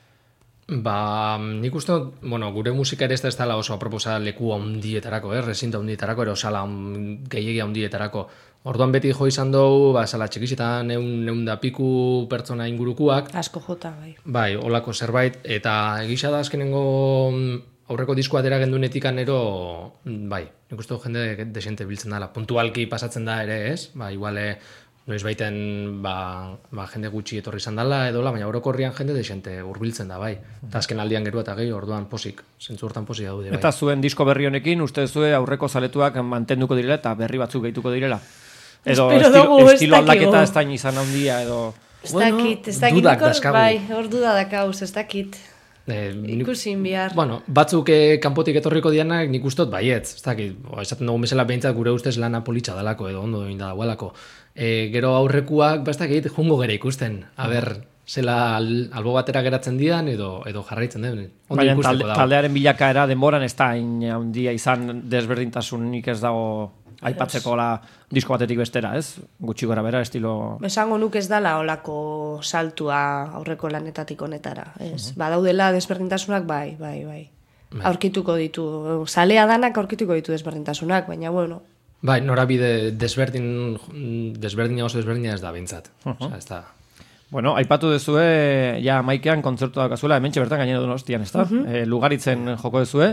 Ba, nik uste, gure musika ere ez dela oso aproposa leku handietarako, rezinta handietarako, ero sala gehiegi handietarako. Orduan beti jo izan dugu, sala txikisetan neun da piku pertsona ingurukuak. Asko jota, bai. Bai, olako zerbait, eta egisa da azkenengo aurreko diskoa dera gendunetikan ero, bai, nik uste jende desente biltzen dela. Puntualki pasatzen da ere, ez? Ba, iguale, noiz baiten jende gutxi etorri izan dela edola, baina orokorrian jende desente hurbiltzen da, bai. Eta azken aldian gero eta gehi, orduan posik, zentzu hortan posik daude, bai. Eta zuen disko berri honekin, uste zue aurreko zaletuak mantenduko direla eta berri batzuk gehituko direla? Edo estilo aldaketa ez da izan handia edo... Ez dakit, dudak daskagu. Bai, hor duda dakauz, ez dakit. Ikusin bihar. Batzuk kanpotik etorriko dianak nik ustot baietz, ez dakit, esaten dugu mesela behintzat gure ustez lana politxa dalako edo ondo egin da dagoelako. Gero aurrekuak, ez dakit, jungo gere ikusten, zela albo batera geratzen dian edo jarraitzen den. Baina taldearen bilakaera denboran ez da handia izan desberdintasunik ez dago aipatzeko disko batetik bestera, ez? Gutxi gora bera, estilo... Esango nuk ez dala olako saltua aurreko lanetatik honetara, ez? Badaudela desberdintasunak, bai. Aurkituko ditu, salea danak aurkituko ditu desberdintasunak, baina bueno. Bai, norabide desberdina oso desberdina ez da behintzat. Ez da... Bueno, aipatu dezue, ja amaikean kontzertu daukazuela, hementxe bertan gainera Donostian, ez da? Lugaritzen joko dezue,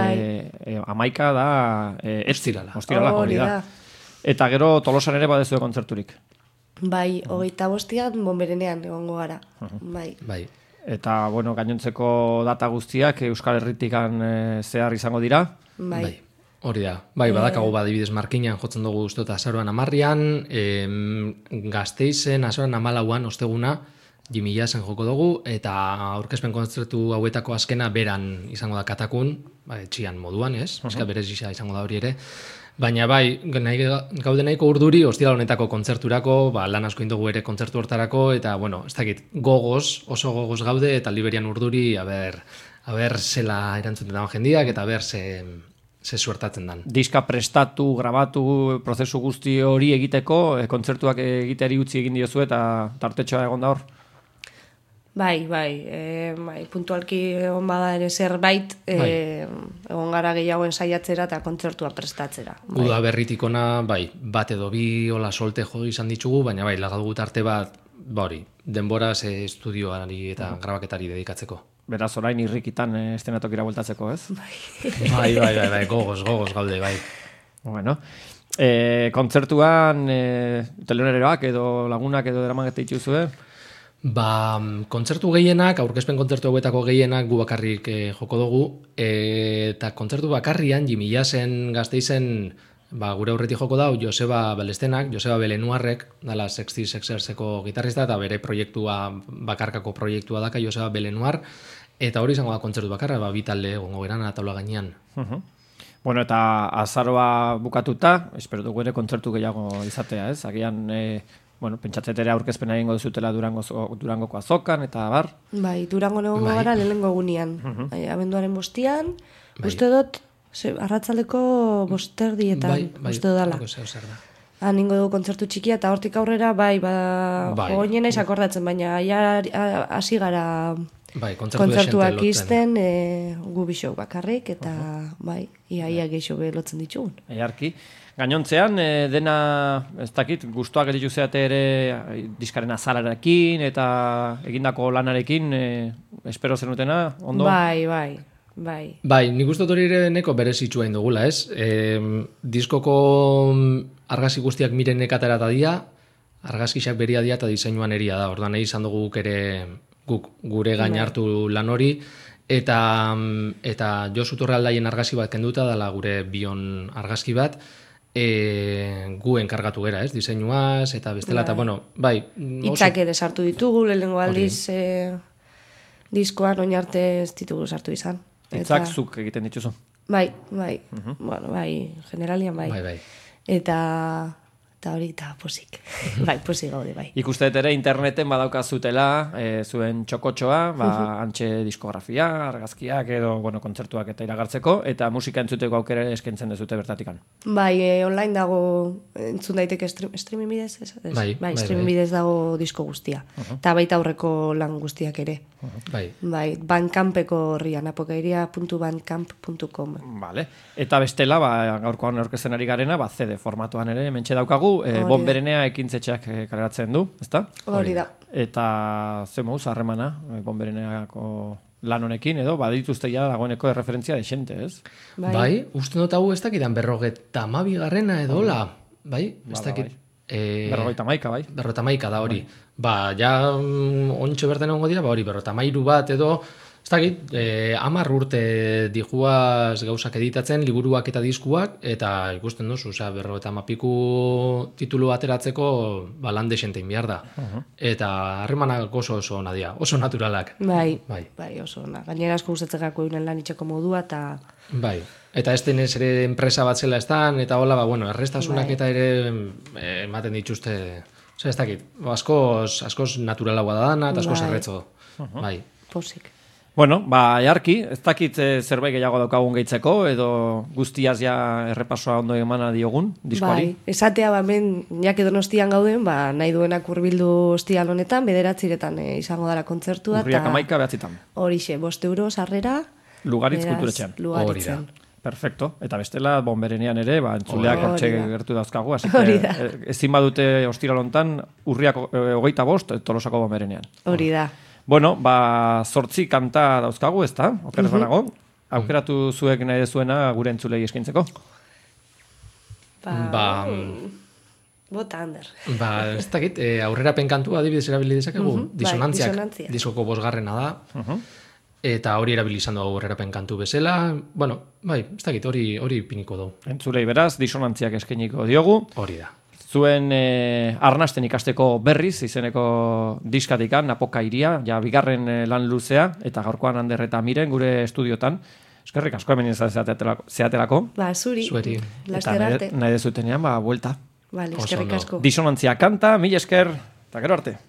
amaika da... Ostirala. Hori da. Eta gero Tolosan ere badezue kontzerturik. Bai, 25an Bonberenean egongo gara. Bai. Eta, gainontzeko data guztiak Euskal Herritikan zehar izango dira. Bai. Hori da. Bai, badakago adibidez Markinan jotzen dugu uste eta azaroan 10an, Gasteizen azaroan 14an osteguna, Jimmy Jazzen joko dugu, eta aurkezpen kontzertu hauetako azkena beran izango da Katakun, etxian moduan, ez? Eska berez gisa izango da hori ere. Baina bai, gaude nahiko urduri, ostiral honetako kontzerturako, lan asko indugu ere kontzertu hortarako, eta, ez dakit, oso gogoz gaude, eta liberian urduri, aber zela erantzuten dagoen jendiak, eta aber ze suertatzen dan. Diska prestatu, grabatu, prozesu guzti hori egiteko, kontzertuak egiteari utzi egin diozu eta tartetxoa egon da hor? Bai, puntualki egon bada ere zerbait, egon gara gehiagoen saiatzera eta kontzertua prestatzera. Uda berritikona, bat edo bi hola solte jo izan ditugu, baina lagadugu tarte bat, hori, denboraz estudioari eta grabaketari dedikatzeko. Beraz, orain irrikitan estenatokira bueltatzeko, ez? Bai, gogoz gaude, bai. Bueno, kontzertuan teleoneroak edo lagunak edo eraman gete dituzue? Kontzertu gehienak, aurkezpen kontzertu hauetako gehienak gu bakarrik joko dugu, eta kontzertu bakarrian, Jimmy Jazzen Gasteizen, gure aurretik joko dau Joseba Belestenak, Joseba Belenuarrek, dala Sexty Sexerseko gitarrista, eta bere bakarkako proiektua daka Joseba Belenuar, eta hori izango da kontzertu bakarra, bi talde egongo geran taula gainean. Bueno, eta azaroa bukatuta, espero dugu ere kontzertu gehiago izatea, ez? Agian, pentsatzetera aurkezpena egingo duzutela Durangoko azokan, eta bar? Bai, Durango egongo gara lehenengo egunean. Abenduaren 5an, uste dut, arratzaldeko 5:30 uste dudala. Ningo dugu kontzertu txikia, eta hortik aurrera, gogoinen naiz akordatzen, baina hasi gara Bai, kontzertuak izten, gu bisok bakarrik, eta bai, ia geixo lotzen ditugun. Earki. Gainontzean, dena, ez dakit, gustuak editu zeate ere diskaren azalarekin eta egindako lanarekin, espero zenutena, ondo? Bai. Bai, nik uste hori ere neko berezitsua indugula, ez? Diskoko argazki guztiak miren nekatera eta dia, argazkisak beria dia eta diseinuan eria da. Orduan nahi izan dugu ere guk gure gain hartu lan hori, eta Josu Torrealdaien argazki bat kenduta dela gure bion argazki bat, gu enkargatu gera, ez? Diseinuaz eta bestela, eta bueno, bai. Itzak ere sartu ditugu, lehenengo aldiz diskoan oin arte ez ditugu sartu izan. Itzak zuk egiten dituzu? Bai. Bueno, bai, generalian bai. Bai. Eta hori, eta posik. Bai, posik gaude, bai. Ikusteet ere interneten badaukazutela, zuen txokotxoa, antxe diskografia, argazkiak edo, kontzertuak eta iragartzeko, eta musika entzuteko aukera eskaintzen dezute bertatikan. Bai, online dago, entzun daiteke streaming bidez? Bai, streaming bidez dago disko guztia. Eta baita aurreko lan guztiak ere. Bai, Bandcampeko horrian, apokairia.bandcamp.com. Vale. Eta bestela, gaurkoan aurkezten ari garena, CD formatuan ere, mentxe daukagu, Bonberenea ekintzetxeak kaleratzen du, ezta? Hori da. Eta ze mouz, harremana, Bonbereneako lan honekin, edo, badituzte ja dagoeneko erreferentzia de xente, ez? Bai, uste dut hau ez dakidan 52. edo, hola? Bai, ez dakit. 51, bai. 51 da hori. Ba, ja, ontxe berten egongo dira, hori, 53 bat edo, ez dakit, 10 urte dijuaz gauzak editatzen, liburuak eta diskuak, eta ikusten duzu, 50 titulu ateratzeko lan desentein behar da. Eta harremanak oso nadia, oso naturalak. Bai, oso na. Gainera asko gustatzeko euren lan itxeko modua, eta... Bai, eta ez denez ere enpresa bat zela estan, eta hola, errestasunak eta ere ematen dituzte, ez dakit, askoz naturalagoa da dana, eta askoz erretzo. Bai. Posik. Bueno, jarki, ez dakit zerbait gehiago daukagun gehitzeko, edo guztiaz ja errepasoa ondo emana diogun, diskoari? Bai, esatea, hemen jake Donostian gauden, nahi duenak hurbildu ostial honetan, 9 izango dara kontzertua. Urriak 11 Horixe, 5 euro sarrera. Lugaritz kulturetxean. Lugaritzen. Perfecto. Eta bestela, Bonberenean ere, entzuleak hortxe gertu dauzkagu, así que ezin badute ostiral hontan, urriak 25, Tolosako Bonberenean. Hori da. Bueno, 8 kanta dauzkagu, ezta? Okeraz banago. Aukeratu zuek nahi dezuena gure entzulei eskaintzeko? Bota Ander. Ez dakit, aurrerapen kantua adibidez erabili dezakegu, disonantziak diskoko 5. da, eta hori erabili izan dugu aurrerapen kantu bezala, ez dakit, hori piniko du. Entzulei beraz, disonantziak eskainiko diogu. Hori da. Zuen arnasten ikasteko berriz, izeneko diskatikan, Apokairia, ja bigarren lan luzea, eta gaurkoan Ander eta Miren gure estudiotan. Eskerrik asko hemen zeatelako. Zuri. Zueri. Laster arte. Eta nahi dezutenean, buelta. Vale, eskerrik asko. Disonantzia kanta, mil esker, eta gero arte.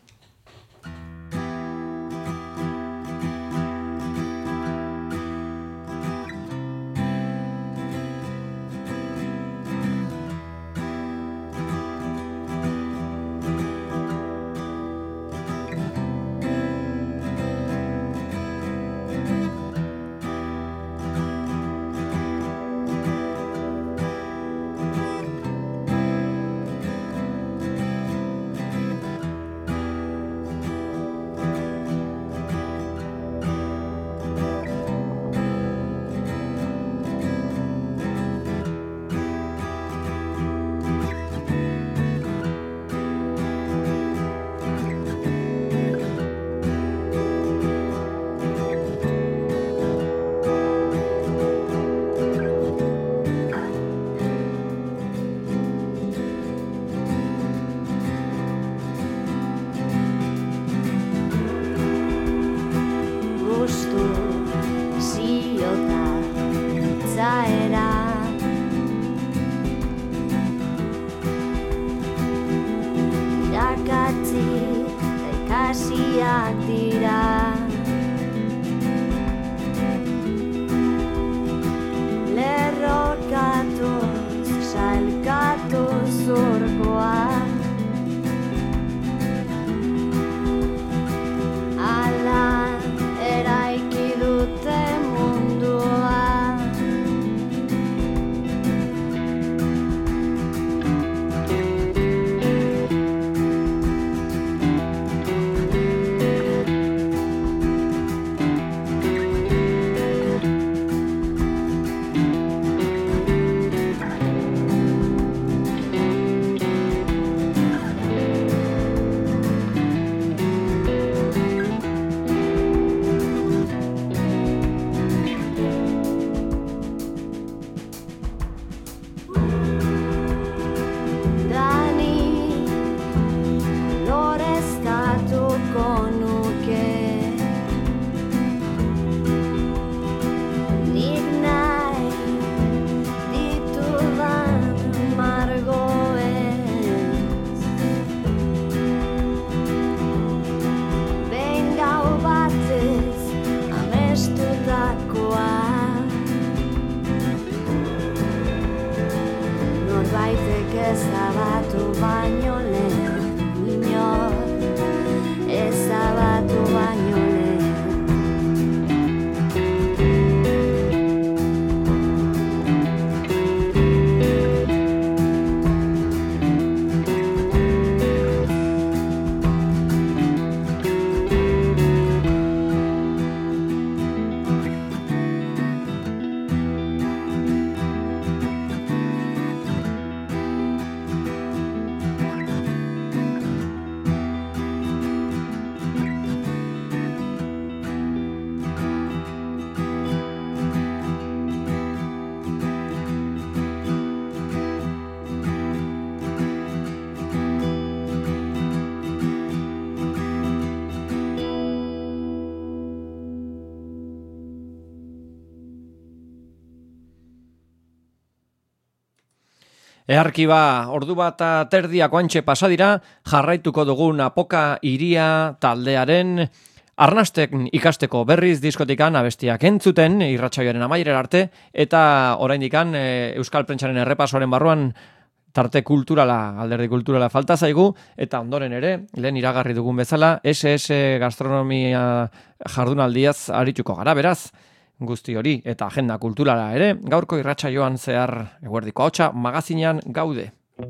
Eharki ba, ordu bat eta terdiak oantxe pasadira, jarraituko dugun Apoka Iria taldearen arnasten ikasteko berriz diskotikan abestiak entzuten, irratsaioaren amaierera arte, eta oraindikan Euskal Prentsaren errepasoaren barruan tarte kulturala, alderdi kulturala falta zaigu, eta ondoren ere, lehen iragarri dugun bezala, SS gastronomia jardunaldiaz arituko gara, beraz, guzti hori eta agenda kulturala ere, gaurko irratsaioan zehar eguerdiko ahotsa magazinean gaude.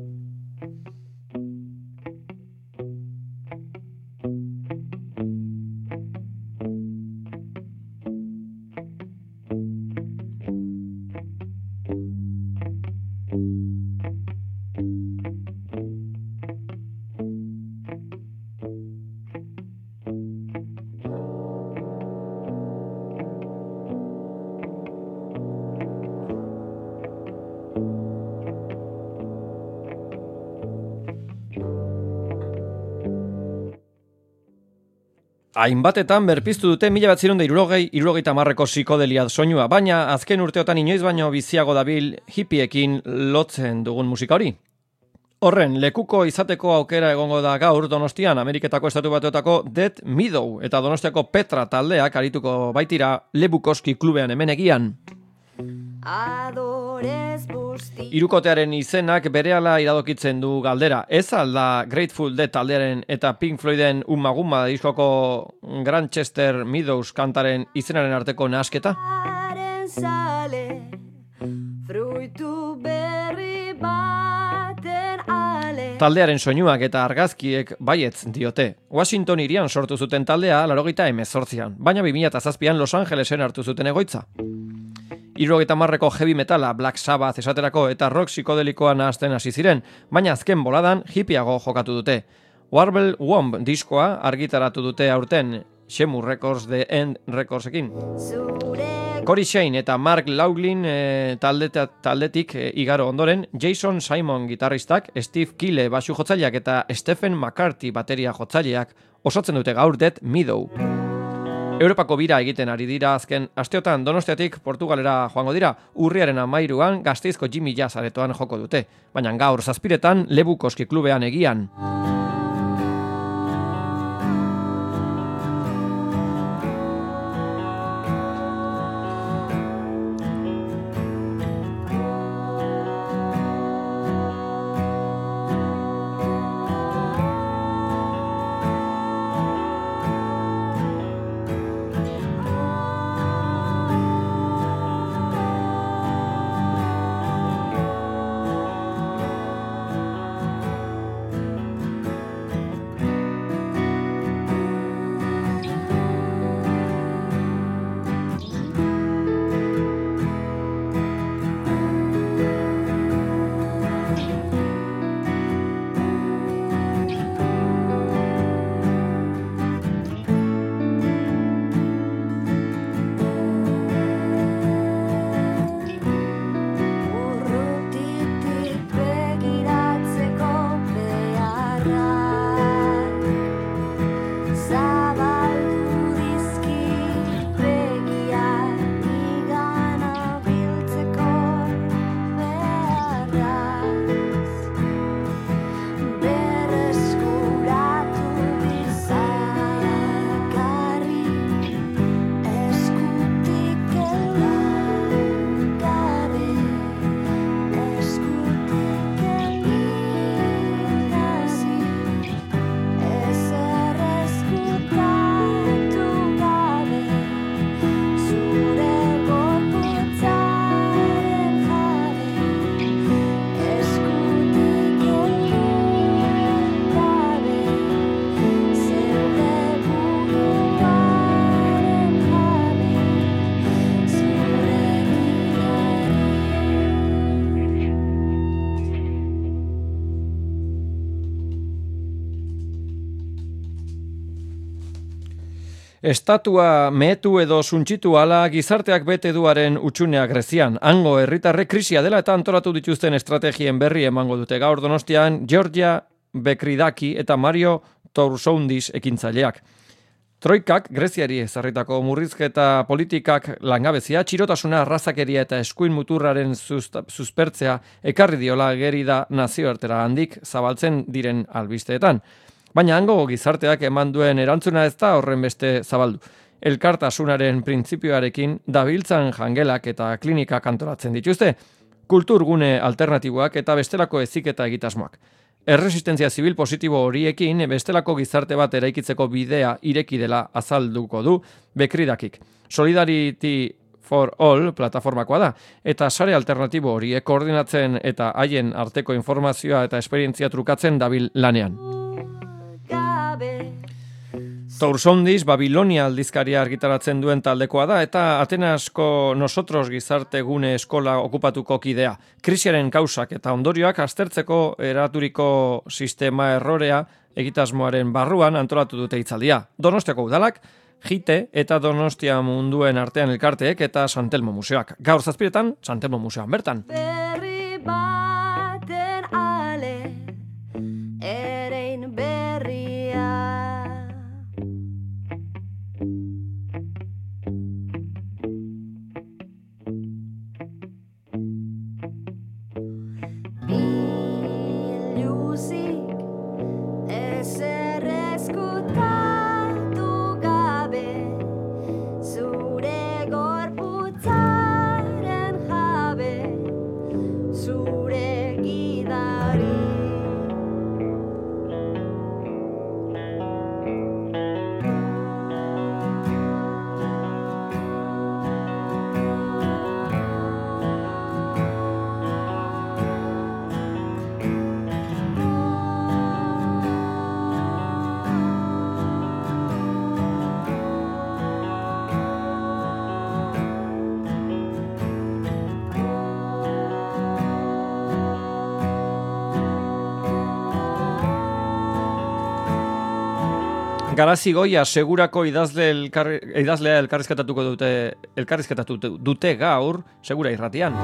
Hainbatetan berpiztu dute 1960-70ko psikodelia soinua, baina azken urteotan inoiz baino biziago dabil hippiekin lotzen dugun musika hori. Horren, lekuko izateko aukera egongo da gaur Donostian, Ameriketako Estatu Batuetako Dead Meadow eta Donostiako Petra taldeak arituko baitira Lebukoski klubean hemen egian. Hirukotearen izenak berehala iradokitzen du galdera. Ez alda Grateful Dead taldearen eta Pink Floyden Umaguma diskoko Grantchester Meadows kantaren izenaren arteko nahasketa? Taldearen soinuak eta argazkiek baietz diote. Washington hirian sortu zuten taldea 1918an, baina 2007an Los Angelesen hartu zuten egoitza. 70ko heavy metala, Black Sabbath esaterako eta rock psikodelikoa nahazten hasi ziren, baina azken boladan hippiago jokatu dute. Warble Womb diskoa argitaratu dute aurten, Shemu Records The End Recordsekin. Cory Shane eta Mark Laughlin taldetik igaro ondoren, Jason Simon gitarristak, Steve Kille basu jotzaileak eta Stephen McCarthy bateria jotzaileak osatzen dute gaur Dead Meadow. Europako bira egiten ari dira azken asteotan Donostiatik Portugalera joango dira, urriaren 13an Gasteizko Jimmy Jazz aretoan joko dute, baina gaur 7etan Lebukoski klubean egian. Estatua mehetu edo suntxitu ala gizarteak bete duaren utxunea Grezian. Hango herritarrek krisia dela eta antolatu dituzten estrategien berri emango dute gaur Donostian Georgia Bekridaki eta Mario Toursoundis ekintzaileak. Troikak, Greziari ezarritako murrizketa politikak langabezia, txirotasuna, arrazakeria eta eskuin muturraren suspertzea ekarri diola geri da nazioartera handik zabaltzen diren albisteetan. Baina hango gizarteak eman duen erantzuna ez da horren beste zabaldu. Elkartasunaren printzipioarekin dabiltzan jangelak eta klinikak antolatzen dituzte, kulturgune alternatiboak eta bestelako heziketa egitasmoak. Erresistentzia zibil positibo horiekin bestelako gizarte bat eraikitzeko bidea ireki dela azalduko du Bekridakik. Solidarity for All plataformakoa da, eta sare alternatibo horiek koordinatzen eta haien arteko informazioa eta esperientzia trukatzen dabil lanean. Toursondis, Babilonia aldizkaria argitaratzen duen taldekoa da, eta Atenasko Nosotros gizarte gune eskola okupatuko kidea. Krisiaren kausak eta ondorioak aztertzeko eraturiko sistema errorea egitasmoaren barruan antolatu dute hitzaldia. Donostiako udalak, Jite eta Donostia munduen artean elkarteek eta Santelmo museoak. Gaur 7:00 Santelmo museoan bertan. Berri baten ale, erein berria. Biluzik ezer eskutatu gabe, zure gorputzaren jabe, zure gidari. Garazi Goia segurako idazlea elkarrizketatu dute gaur Segura Irratian.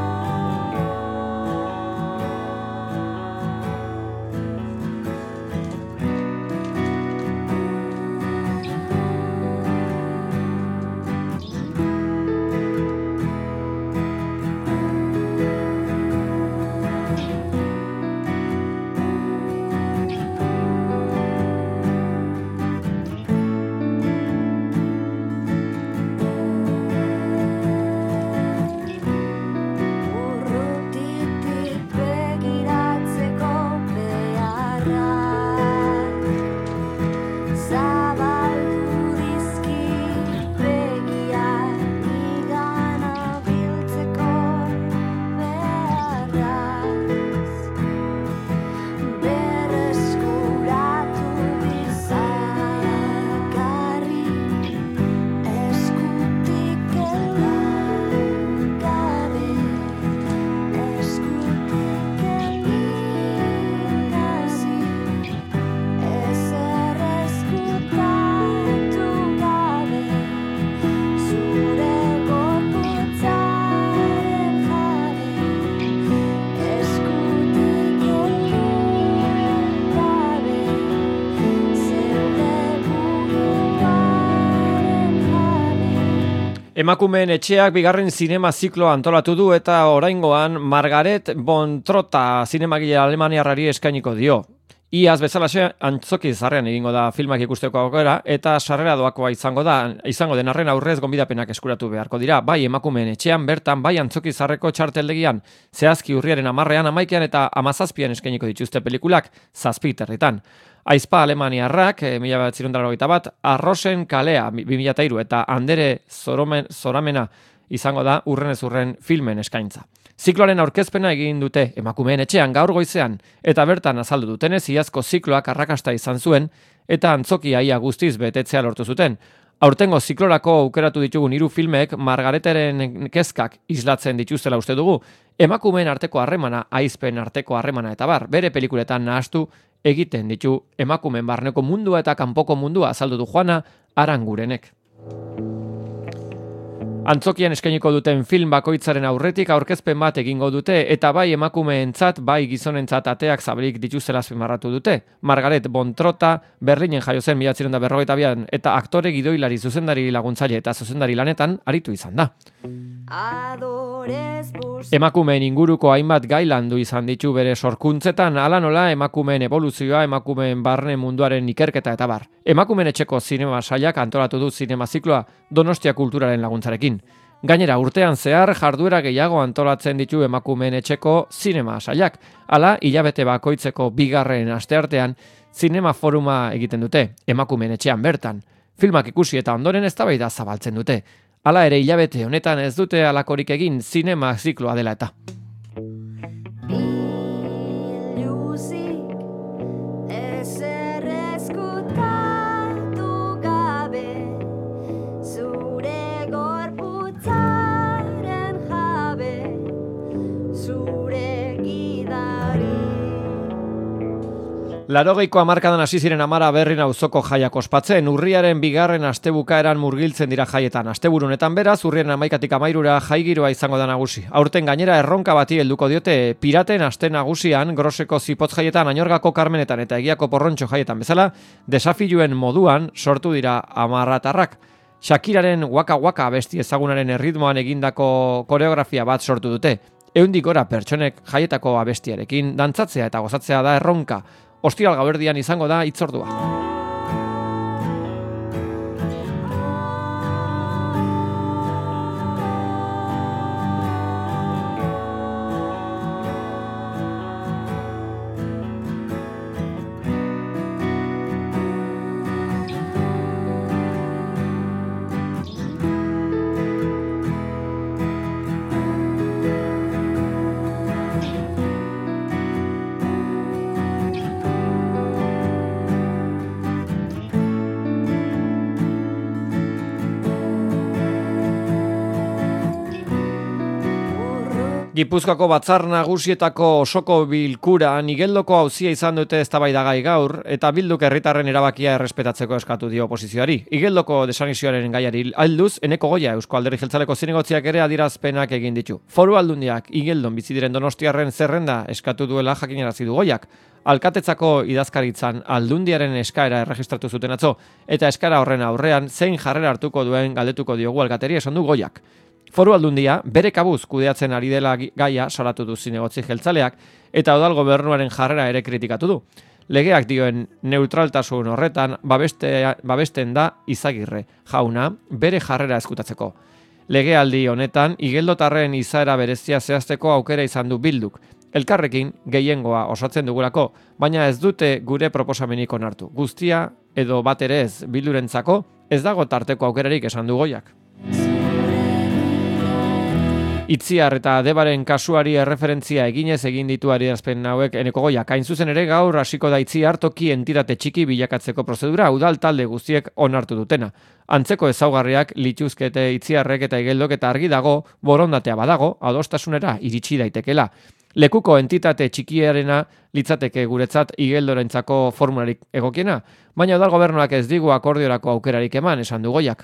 Emakumeen etxeak bigarren zinema zikloa antolatu du eta oraingoan Margaret von Trotta zinemagile alemaniarrari eskainiko dio. Iaz bezalaxe antzoki zarrean egingo da filmak ikusteko aukera eta sarrera doakoa izango den arren aurrez gonbidapenak eskuratu beharko dira. Bai emakumeen etxean bertan, bai antzoki zarreko txarteldegian, zehazki urriaren 10ean, 11ean eta 17ean eskainiko dituzte pelikulak 7 herritan. Aizpa alemaniarrak, 1981, Arrosen kalea 2003 eta Andere Zoramena izango da urrenez urren filmen eskaintza. Zikloaren aurkezpena egin dute emakumeen etxean gaur goizean eta bertan azaldu dutenez iazko zikloak arrakasta izan zuen eta antzokia ia guztiz betetzea lortu zuten. Aurtengo ziklorako aukeratu ditugun 3 filmek Margareteren kezkak islatzen dituztela uste dugu. Emakumeen arteko harremana, aizpen arteko harremana eta bar, bere pelikuletan nahastu egiten ditu emakumeen barneko mundua eta kanpoko mundua azaldu du Juana Arangurenek. Antzokian eskainiko duten film bakoitzaren aurretik aurkezpen bat egingo dute eta bai emakumeentzat, bai gizonentzat ateak zabalik dituztela azpimarratu dute. Margaret Bontrota Berlinen jaio zen 1942 eta aktore, gidoilari, zuzendari laguntzaile eta zuzendari lanetan aritu izan da. Emakumeen inguruko hainbat gai landu izan ditu bere sorkuntzetan, hala nola emakumeen evoluzioa, emakumeen barne munduaren ikerketa eta bar. Emakumeen etxeko zinema sailak antolatu du zinema zikloa Donostia Kulturaren laguntzarekin. Gainera, urtean zehar jarduera gehiago antolatzen ditu emakumeen etxeko zinema sailak. Hala, hilabete bakoitzeko bigarren asteartean zinema foruma egiten dute, emakumeen etxean bertan. Filmak ikusi eta ondoren eztabaida zabaltzen dute. Hala ere, hilabete honetan ez dute halakorik egin zinema zikloa dela eta. Larogeiko hamarkadan hasi ziren Amara Berrin auzoko jaiak ospatzen, urriaren bigarren astebukaeran murgiltzen dira jaietan. Asteburunetan beraz, urriaren 11tik 13ra jai giroa izango da nagusi. Aurten gainera erronka bati helduko diote, piraten aste nagusian, Groseko zipotz jaietan, Añorgako Karmenetan eta Egiako Porrontxo jaietan bezala, desafiluen moduan sortu dira amarratarrak. Shakiraren Waka Waka abesti ezagunaren erritmoan egindako koreografia bat sortu dute. 100 gora pertsonek jaietako abestiarekin dantzatzea eta gozatzea da erronka. Ostiral gauerdian izango da hitzordua. Gipuzkoako batzar nagusietako osoko bilkuran Igeldoko auzia izan dute eztabaidagai gaur eta Bilduk herritarren erabakia errespetatzeko eskatu dio oposizioari. Igeldoko desanexioaren gaiari alduz, Eneko Goia Eusko Alderdi Jeltzaleko zinegotziak ere adierazpenak egin ditu. Foru Aldundiak Igeldon bizi diren donostiarren zerrenda eskatu duela jakinarazi du Goiak. Alkatetzako idazkaritzan Aldundiaren eskaera erregistratu zuten atzo eta eskaera horren aurrean zein jarrera hartuko duen galdetuko diogu alkateria esan du Goiak. Foru Aldundia bere kabuz kudeatzen ari dela gaia salatu du zinegotzi jeltzaleak eta udal gobernuaren jarrera ere kritikatu du. Legeak dioen neutraltasun horretan babesten da Izagirre jauna bere jarrera eskutatzeko. Legealdi honetan igeldotarren izaera berezia zehazteko aukera izan du Bilduk. Elkarrekin gehiengoa osatzen dugulako, baina ez dute gure proposamenik onartu. Guztia edo bat ere ez Bildurentzako ez dago tarteko aukerarik esan du Goiak. Itziar eta Debaren kasuari erreferentzia eginez egin ditu adierazpen hauek Eneko Goiak. Hain zuzen ere gaur hasiko da Itziar toki entitate txiki bilakatzeko prozedura udal talde guztiek onartu dutena. Antzeko ezaugarriak lituzkete Itziarrek eta Igeldok eta argi dago borondatea badago adostasunera iritsi daitekela. Lekuko entitate txikiarena litzateke guretzat Igeldorentzako formularik egokiena, baina udal gobernuak ez digu akordiorako aukerarik eman esan du Goiak.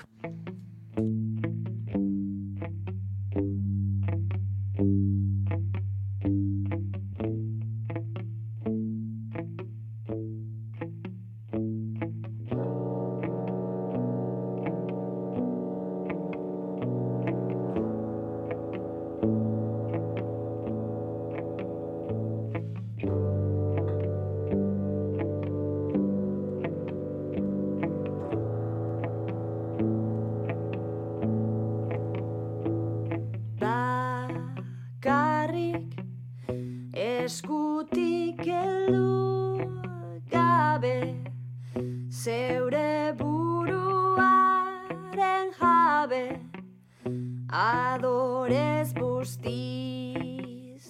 Eskutik heldu gabe, zeure buruaren jabe, adorez bustiz.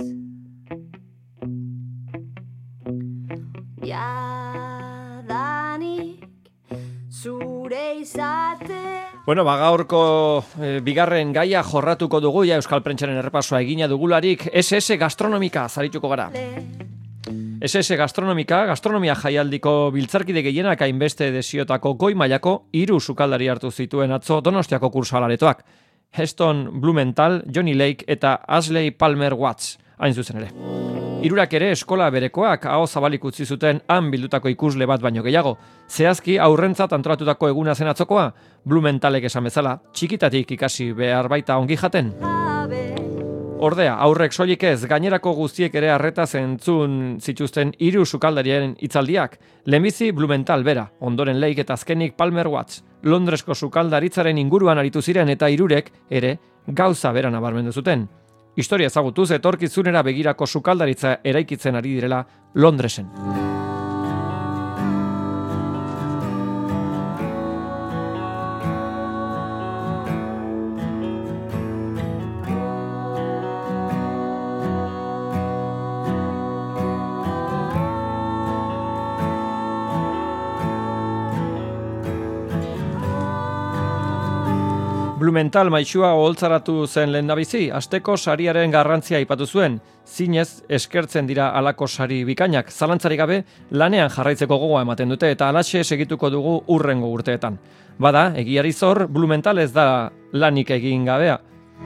Jadanik zure izate. Bueno, gaurko bigarren gaia jorratuko dugu, ja Euskal Prentsaren errepasoa egina dugularik, SS Gastronomika zarituko gara. SS Gastronomika, gastronomia jaialdiko biltzarkide gehienak hainbeste desiotako goi mailako 3 sukaldari hartu zituen atzo Donostiako kursalaretoak. Heston Blumenthal, Johnny Lake eta Ashley Palmer Watts, hain zuzen ere. Hirurak ere eskola berekoak aho zabalik utzi zuten han bildutako ikusle bat baino gehiago. Zehazki aurrentzat antolatutako eguna zen atzokoa, Blumenthalek esan bezala, txikitatik ikasi behar baita ongi jaten. Ordea, aurrek soilik ez, gainerako guztiek ere arretaz entzun zituzten 3 sukaldarien hitzaldiak. Lehenbizi Blumenthal bera, ondoren Lake eta azkenik Palmer Watts. Londresko sukaldaritzaren inguruan aritu ziren eta 3 ere gauza bera nabarmendu zuten. Historia ezagutuz etorkizunera begirako sukaldaritza eraikitzen ari direla Londresen. Blumenthal maisua oholtzaratu zen lehendabizi, asteko sariaren garrantzia aipatu zuen. Zinez eskertzen dira halako sari bikainak, zalantzarik gabe lanean jarraitzeko gogoa ematen dute eta halaxe segituko dugu hurrengo urteetan. Bada, egiari zor, Blumenthal ez da lanik egin gabea.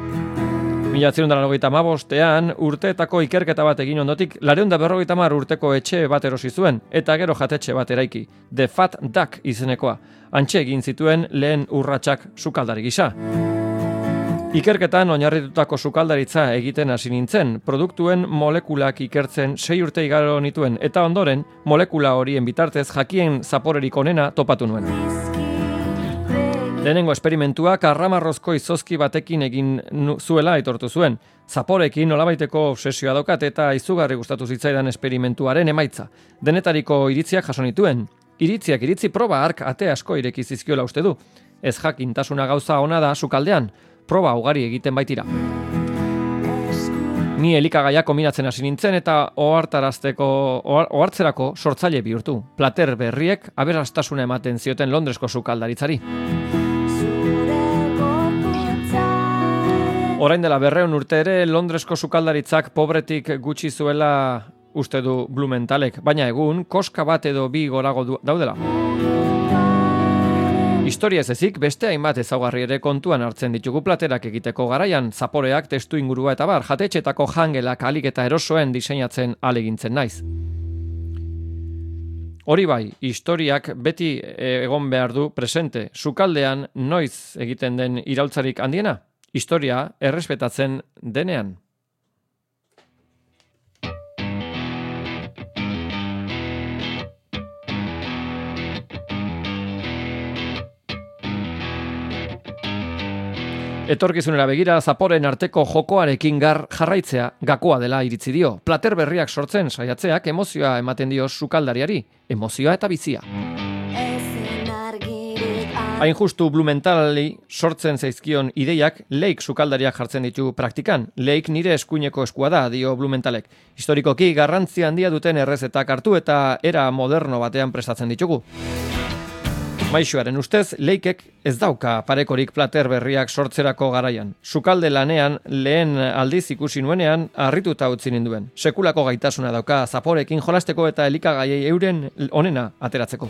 1995ean urteetako ikerketa bat egin ondotik 250 urteko etxe bat erosi zuen eta gero jatetxe bat eraiki, The Fat Duck izenekoa. Antxe egin zituen lehen urratsak sukaldari gisa. Ikerketan oinarritutako sukaldaritza egiten hasi nintzen, produktuen molekulak ikertzen 6 urte igaro nituen eta ondoren molekula horien bitartez jakien zaporerik onena topatu nuen. Lehenengo esperimentuak arramarrozko izozki batekin egin zuela aitortu zuen. Zaporekin nolabaiteko obsesioa daukat eta izugarri gustatu zitzaidan esperimentuaren emaitza. Denetariko iritziak jaso nituen. Iritzi proba hark ate asko ireki zizkiola uste du. Ez jakintasuna gauza ona da sukaldean, proba ugari egiten baitira. Ni elikagaiak kombinatzen hasi nintzen eta ohartzerako sortzaile bihurtu. Plater berriek aberastasuna ematen zioten Londresko sukaldaritzari. Orain dela 200 urte ere Londresko sukaldaritzak pobretik gutxi zuela uste du Blumenthalek, baina egun koska bat edo 2 gorago daudela. Historia ez ezik, beste hainbat ezaugarri ere kontuan hartzen ditugu platerak egiteko garaian, zaporeak, testu ingurua eta bar, jatetxetako jangelak alik eta erosoen diseinatzen alegintzen naiz. Hori bai, historiak beti egon behar du presente, sukaldean noiz egiten den iraultzarik handiena? Historia errespetatzen denean. Etorkizunera begira zaporen arteko jokoarekin jarraitzea gakoa dela iritzi dio. Plater berriak sortzen saiatzeak emozioa ematen dio sukaldariari, emozioa eta bizia. Hain justu Blumenthali sortzen zaizkion ideiak Lake sukaldariak jartzen ditu praktikan. Lake nire eskuineko eskua da, dio Blumenthalek. Historikoki garrantzia handia duten errezetak hartu eta era moderno batean prestatzen ditugu. Maisuaren ustez, Lakek ez dauka parekorik plater berriak sortzerako garaian. Sukalde lanean lehen aldiz ikusi nuenean harrituta utzi ninduen. Sekulako gaitasuna dauka zaporekin jolasteko eta elikagaiei euren onena ateratzeko.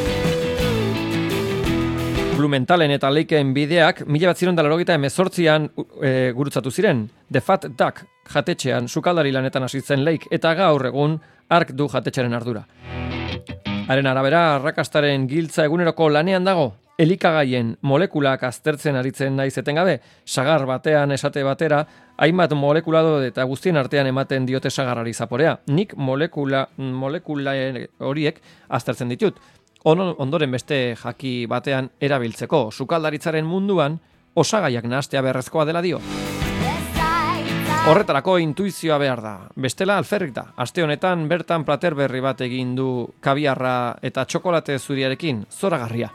Blumenthalen eta Lakeen bideak 1988an gurutzatu ziren. The Fat Duck jatetxean sukaldari lanetan hasi zen Lake eta gaur egun hark du jatetxearen ardura. Haren arabera, arrakastaren giltza eguneroko lanean dago, elikagaien molekulak aztertzen aritzen naiz etengabe, sagar batean esate batera, hainbat molekula eta guztien artean ematen diote sagarrari zaporea. Nik molekula horiek aztertzen ditut. Ondoren beste jaki batean erabiltzeko, sukaldaritzaren munduan osagaiak nahastea beharrezkoa dela dio. Horretarako intuizioa behar da. Bestela alferrik da. Aste honetan bertan plater berri bat egin du kabiarra eta txokolate zuriarekin, zoragarria.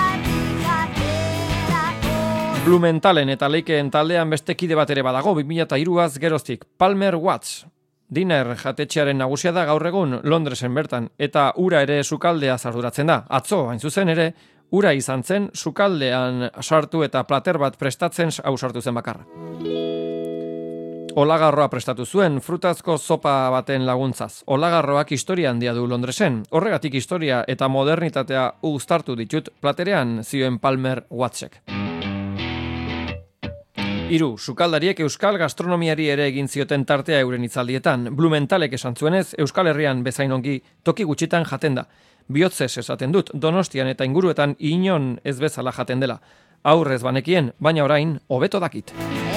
Blumenthalen eta Lakeen taldean beste kide bat ere badago 2003az geroztik, Palmer Watts. Diner jatetxearen nagusia da gaur egun Londresen bertan eta ura ere sukaldea arduratzen da. Atzo, hain zuzen ere, ura izan zen sukaldean sartu eta plater bat prestatzen ausartu zen bakarra. Olagarroa prestatu zuen frutazko zopa baten laguntzaz. Olagarroak historia handia du Londresen. Horregatik historia eta modernitatea uztartu ditut platerean, zioen Palmer Wattsek. Hiru, sukaldariek euskal gastronomiari ere egin zioten tartea euren hitzaldietan. Blumentalek esan zuenez, Euskal Herrian bezain ongi toki gutxitan jaten da. Bihotzez esaten dut, Donostian eta inguruetan inon ez bezala jaten dela. Aurrez banekien, baina orain, hobeto dakit.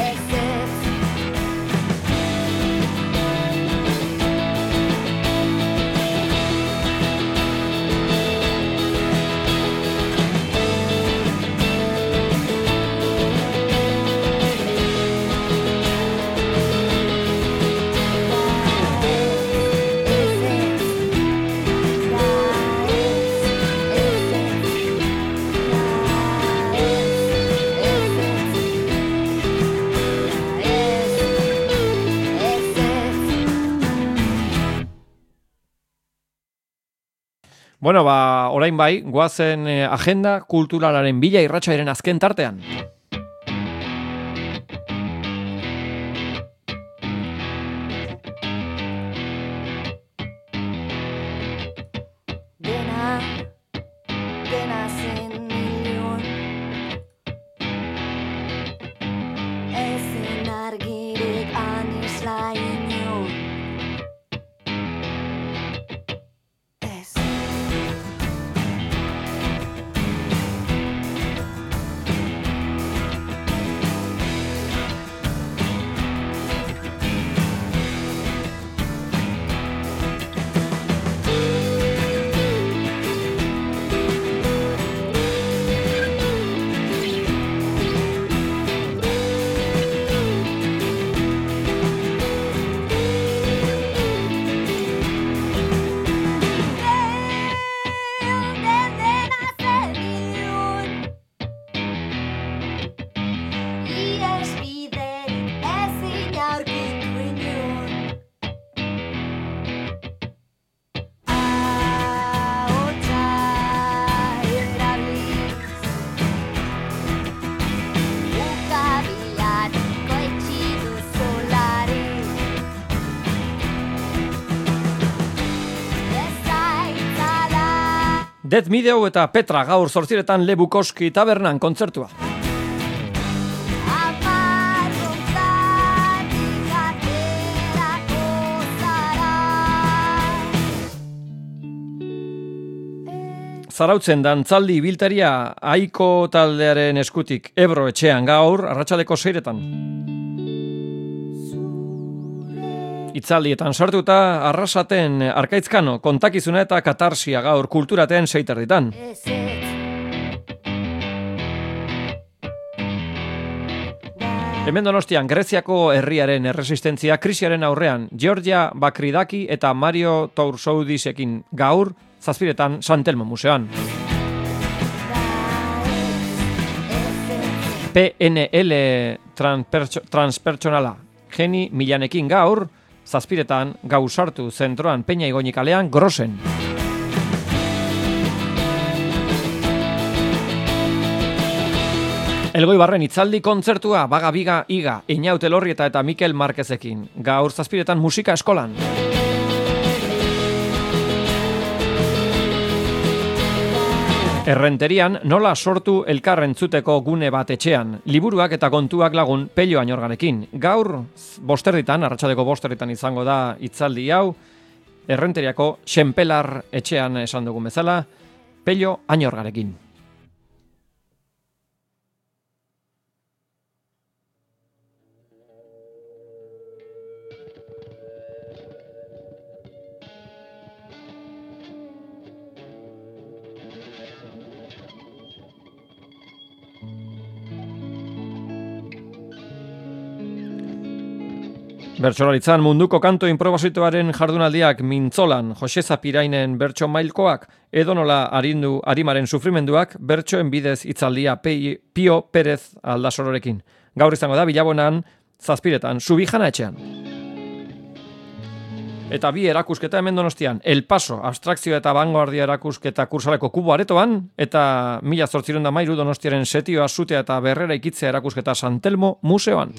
Bueno, orain bai, goazen agenda kulturalaren bila irratsaiaren azken tartean. Dena zen milion, ezen argirik anisla inon. Death Meadow eta Petra gaur 8:00 Lebukoski tabernan kontzertua. Zarautzen dantzaldi ibiltaria Aiko taldearen eskutik Ebro etxean gaur arratsaldeko 6:00. Itzaldietan sartuta Arrasaten Arkaitzkano kontakizuna eta katarsia gaur kulturaten 6:30. Hemen Donostian Greziako herriaren erresistentzia krisiaren aurrean Georgia Bakridaki eta Mario Toursoudisekin gaur 7:00 San Telmo museoan. PNL transpertsonala Geni Milanekin gaur 7:00 Gauzartu zentroan Peña Igoñi kalean Grosen. Elgoibarren itzaldi kontzertua Baga Biga Iga Einaut Elorrieta eta Mikel Marquezekin gaur 7:00 musika eskolan. Errenterian nola sortu elkar entzuteko gune bat etxean, liburuak eta kontuak lagun Pello Añorganekin. Gaur 5:00 arratsaldeko 5:00 izango da itzaldi hau, Errenteriako Xenpelar etxean esan dugun bezala, Pello Añorganekin. Bertsolaritzan munduko kanto inprobasitoaren jardunaldiak Mintzolan, Jose Zapirainen bertso mailkoak, edonola arimaren sufrimenduak, bertsoen bidez itzaldia Pio Perez Aldasororekin. Gaur izango da Bilabonan, 7:00 Subijana etxean. Eta bi erakusketa hemen Donostian, El Paso, abstrakzio eta vanguardia erakusketa kursaleko Kubo Aretoan, eta 1813 Donostiaren setioa, sutea eta berrera ikitzea erakusketa San Telmo museoan.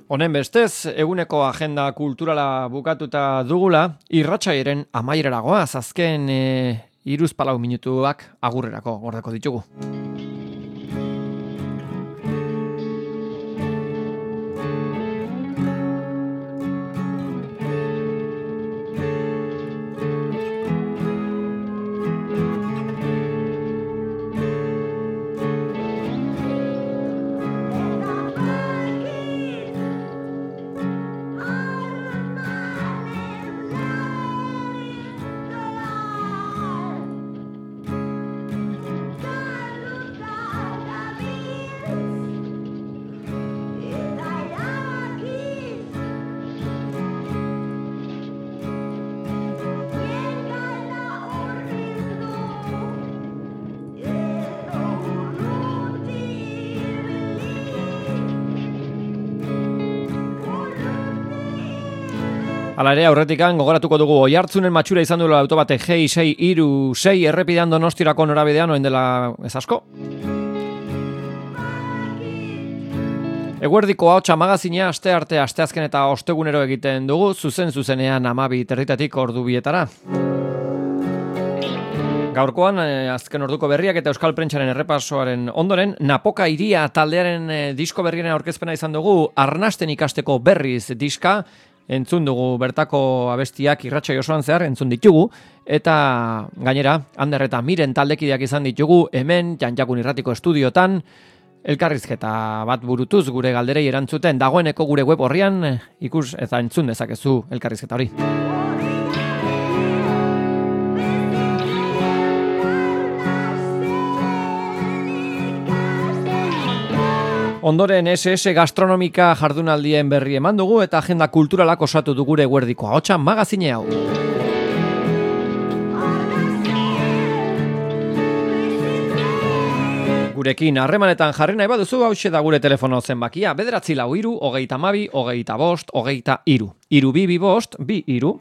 Honen bestez, eguneko agenda kulturala bukatuta dugula, irratsaiaren amaieraragoa, azken 3-4 minutuak agurrerako gordeko ditugu. Hala ere, aurretikan gogoratuko dugu Oiartzunen matxura izan duela auto bate G636 errepidean Donostiarako norabidean oen dela ez asko. Eguerdiko ahotsa magazinea asteazken eta ostegunero egiten dugu, zuzenean 12:00 ordu bietara. Gaurkoan, azken orduko berriak eta Euskal Prentsaren errepasoaren ondoren, Napoka Iria taldearen disko berriaren aurkezpena izan dugu, Arnasten ikasteko berriz diska, entzun dugu bertako abestiak irratsai osoan zehar, entzun ditugu, eta gainera, Ander eta Miren taldekideak izan ditugu, hemen, Janjakun Irratiko estudiotan, elkarrizketa bat burutuz gure galderei erantzuten, dagoeneko gure web horrian, ikus eta entzun dezakezu elkarrizketa hori. Ondoren SS gastronomika jardunaldien berri eman dugu eta agenda kulturalak osatu du gure eguerdiko ahotsa magazine hau. Gurekin harremanetan jarri nahi baduzu, hauxe da gure telefono zenbakia, 943 22 25 23. 322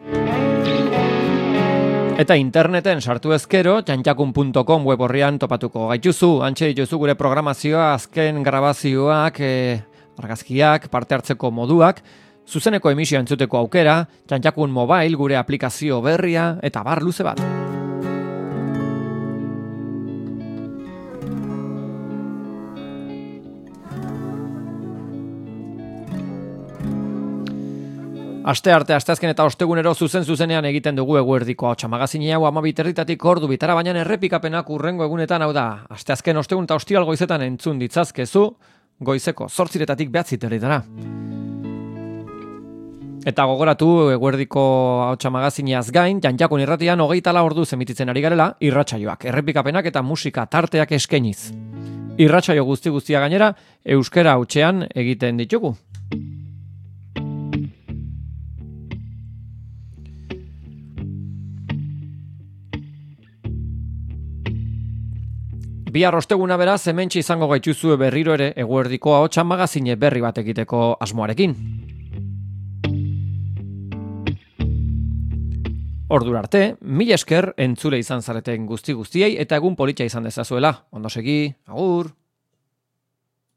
Eta interneten sartu ezkero, janjakun.com web horrian topatuko gaituzu, antxe dituzu gure programazioa, azken grabazioak, argazkiak, parte hartzeko moduak, zuzeneko emisio entzuteko aukera, Janjakun Mobile gure aplikazio berria, eta bar luze bat. Asteazken eta ostegunero zuzenean egiten dugu eguerdiko ahotsa magazine hau 12:00 ordu bitara, baina errepikapenak hurrengo egunetan, hau da, asteazken, ostegun eta ostiral goizetan entzun ditzazkezu, goizeko 8:00 9:00 Eta gogoratu eguerdiko ahotsa magazineaz gain, Janjakun Irratian 24 ordu emititzen ari garela, irratsaioak, errepikapenak eta musika tarteak eskainiz. Irratsaio guztia gainera, euskara hutsean egiten ditugu. Bihar osteguna beraz, hementxe izango gaituzue berriro ere eguerdiko ahotsa magazine berri bat egiteko asmoarekin. Ordura arte, 1000 esker entzule izan zareten guztiei eta egun politxa izan dezazuela. Ondo segi, agur!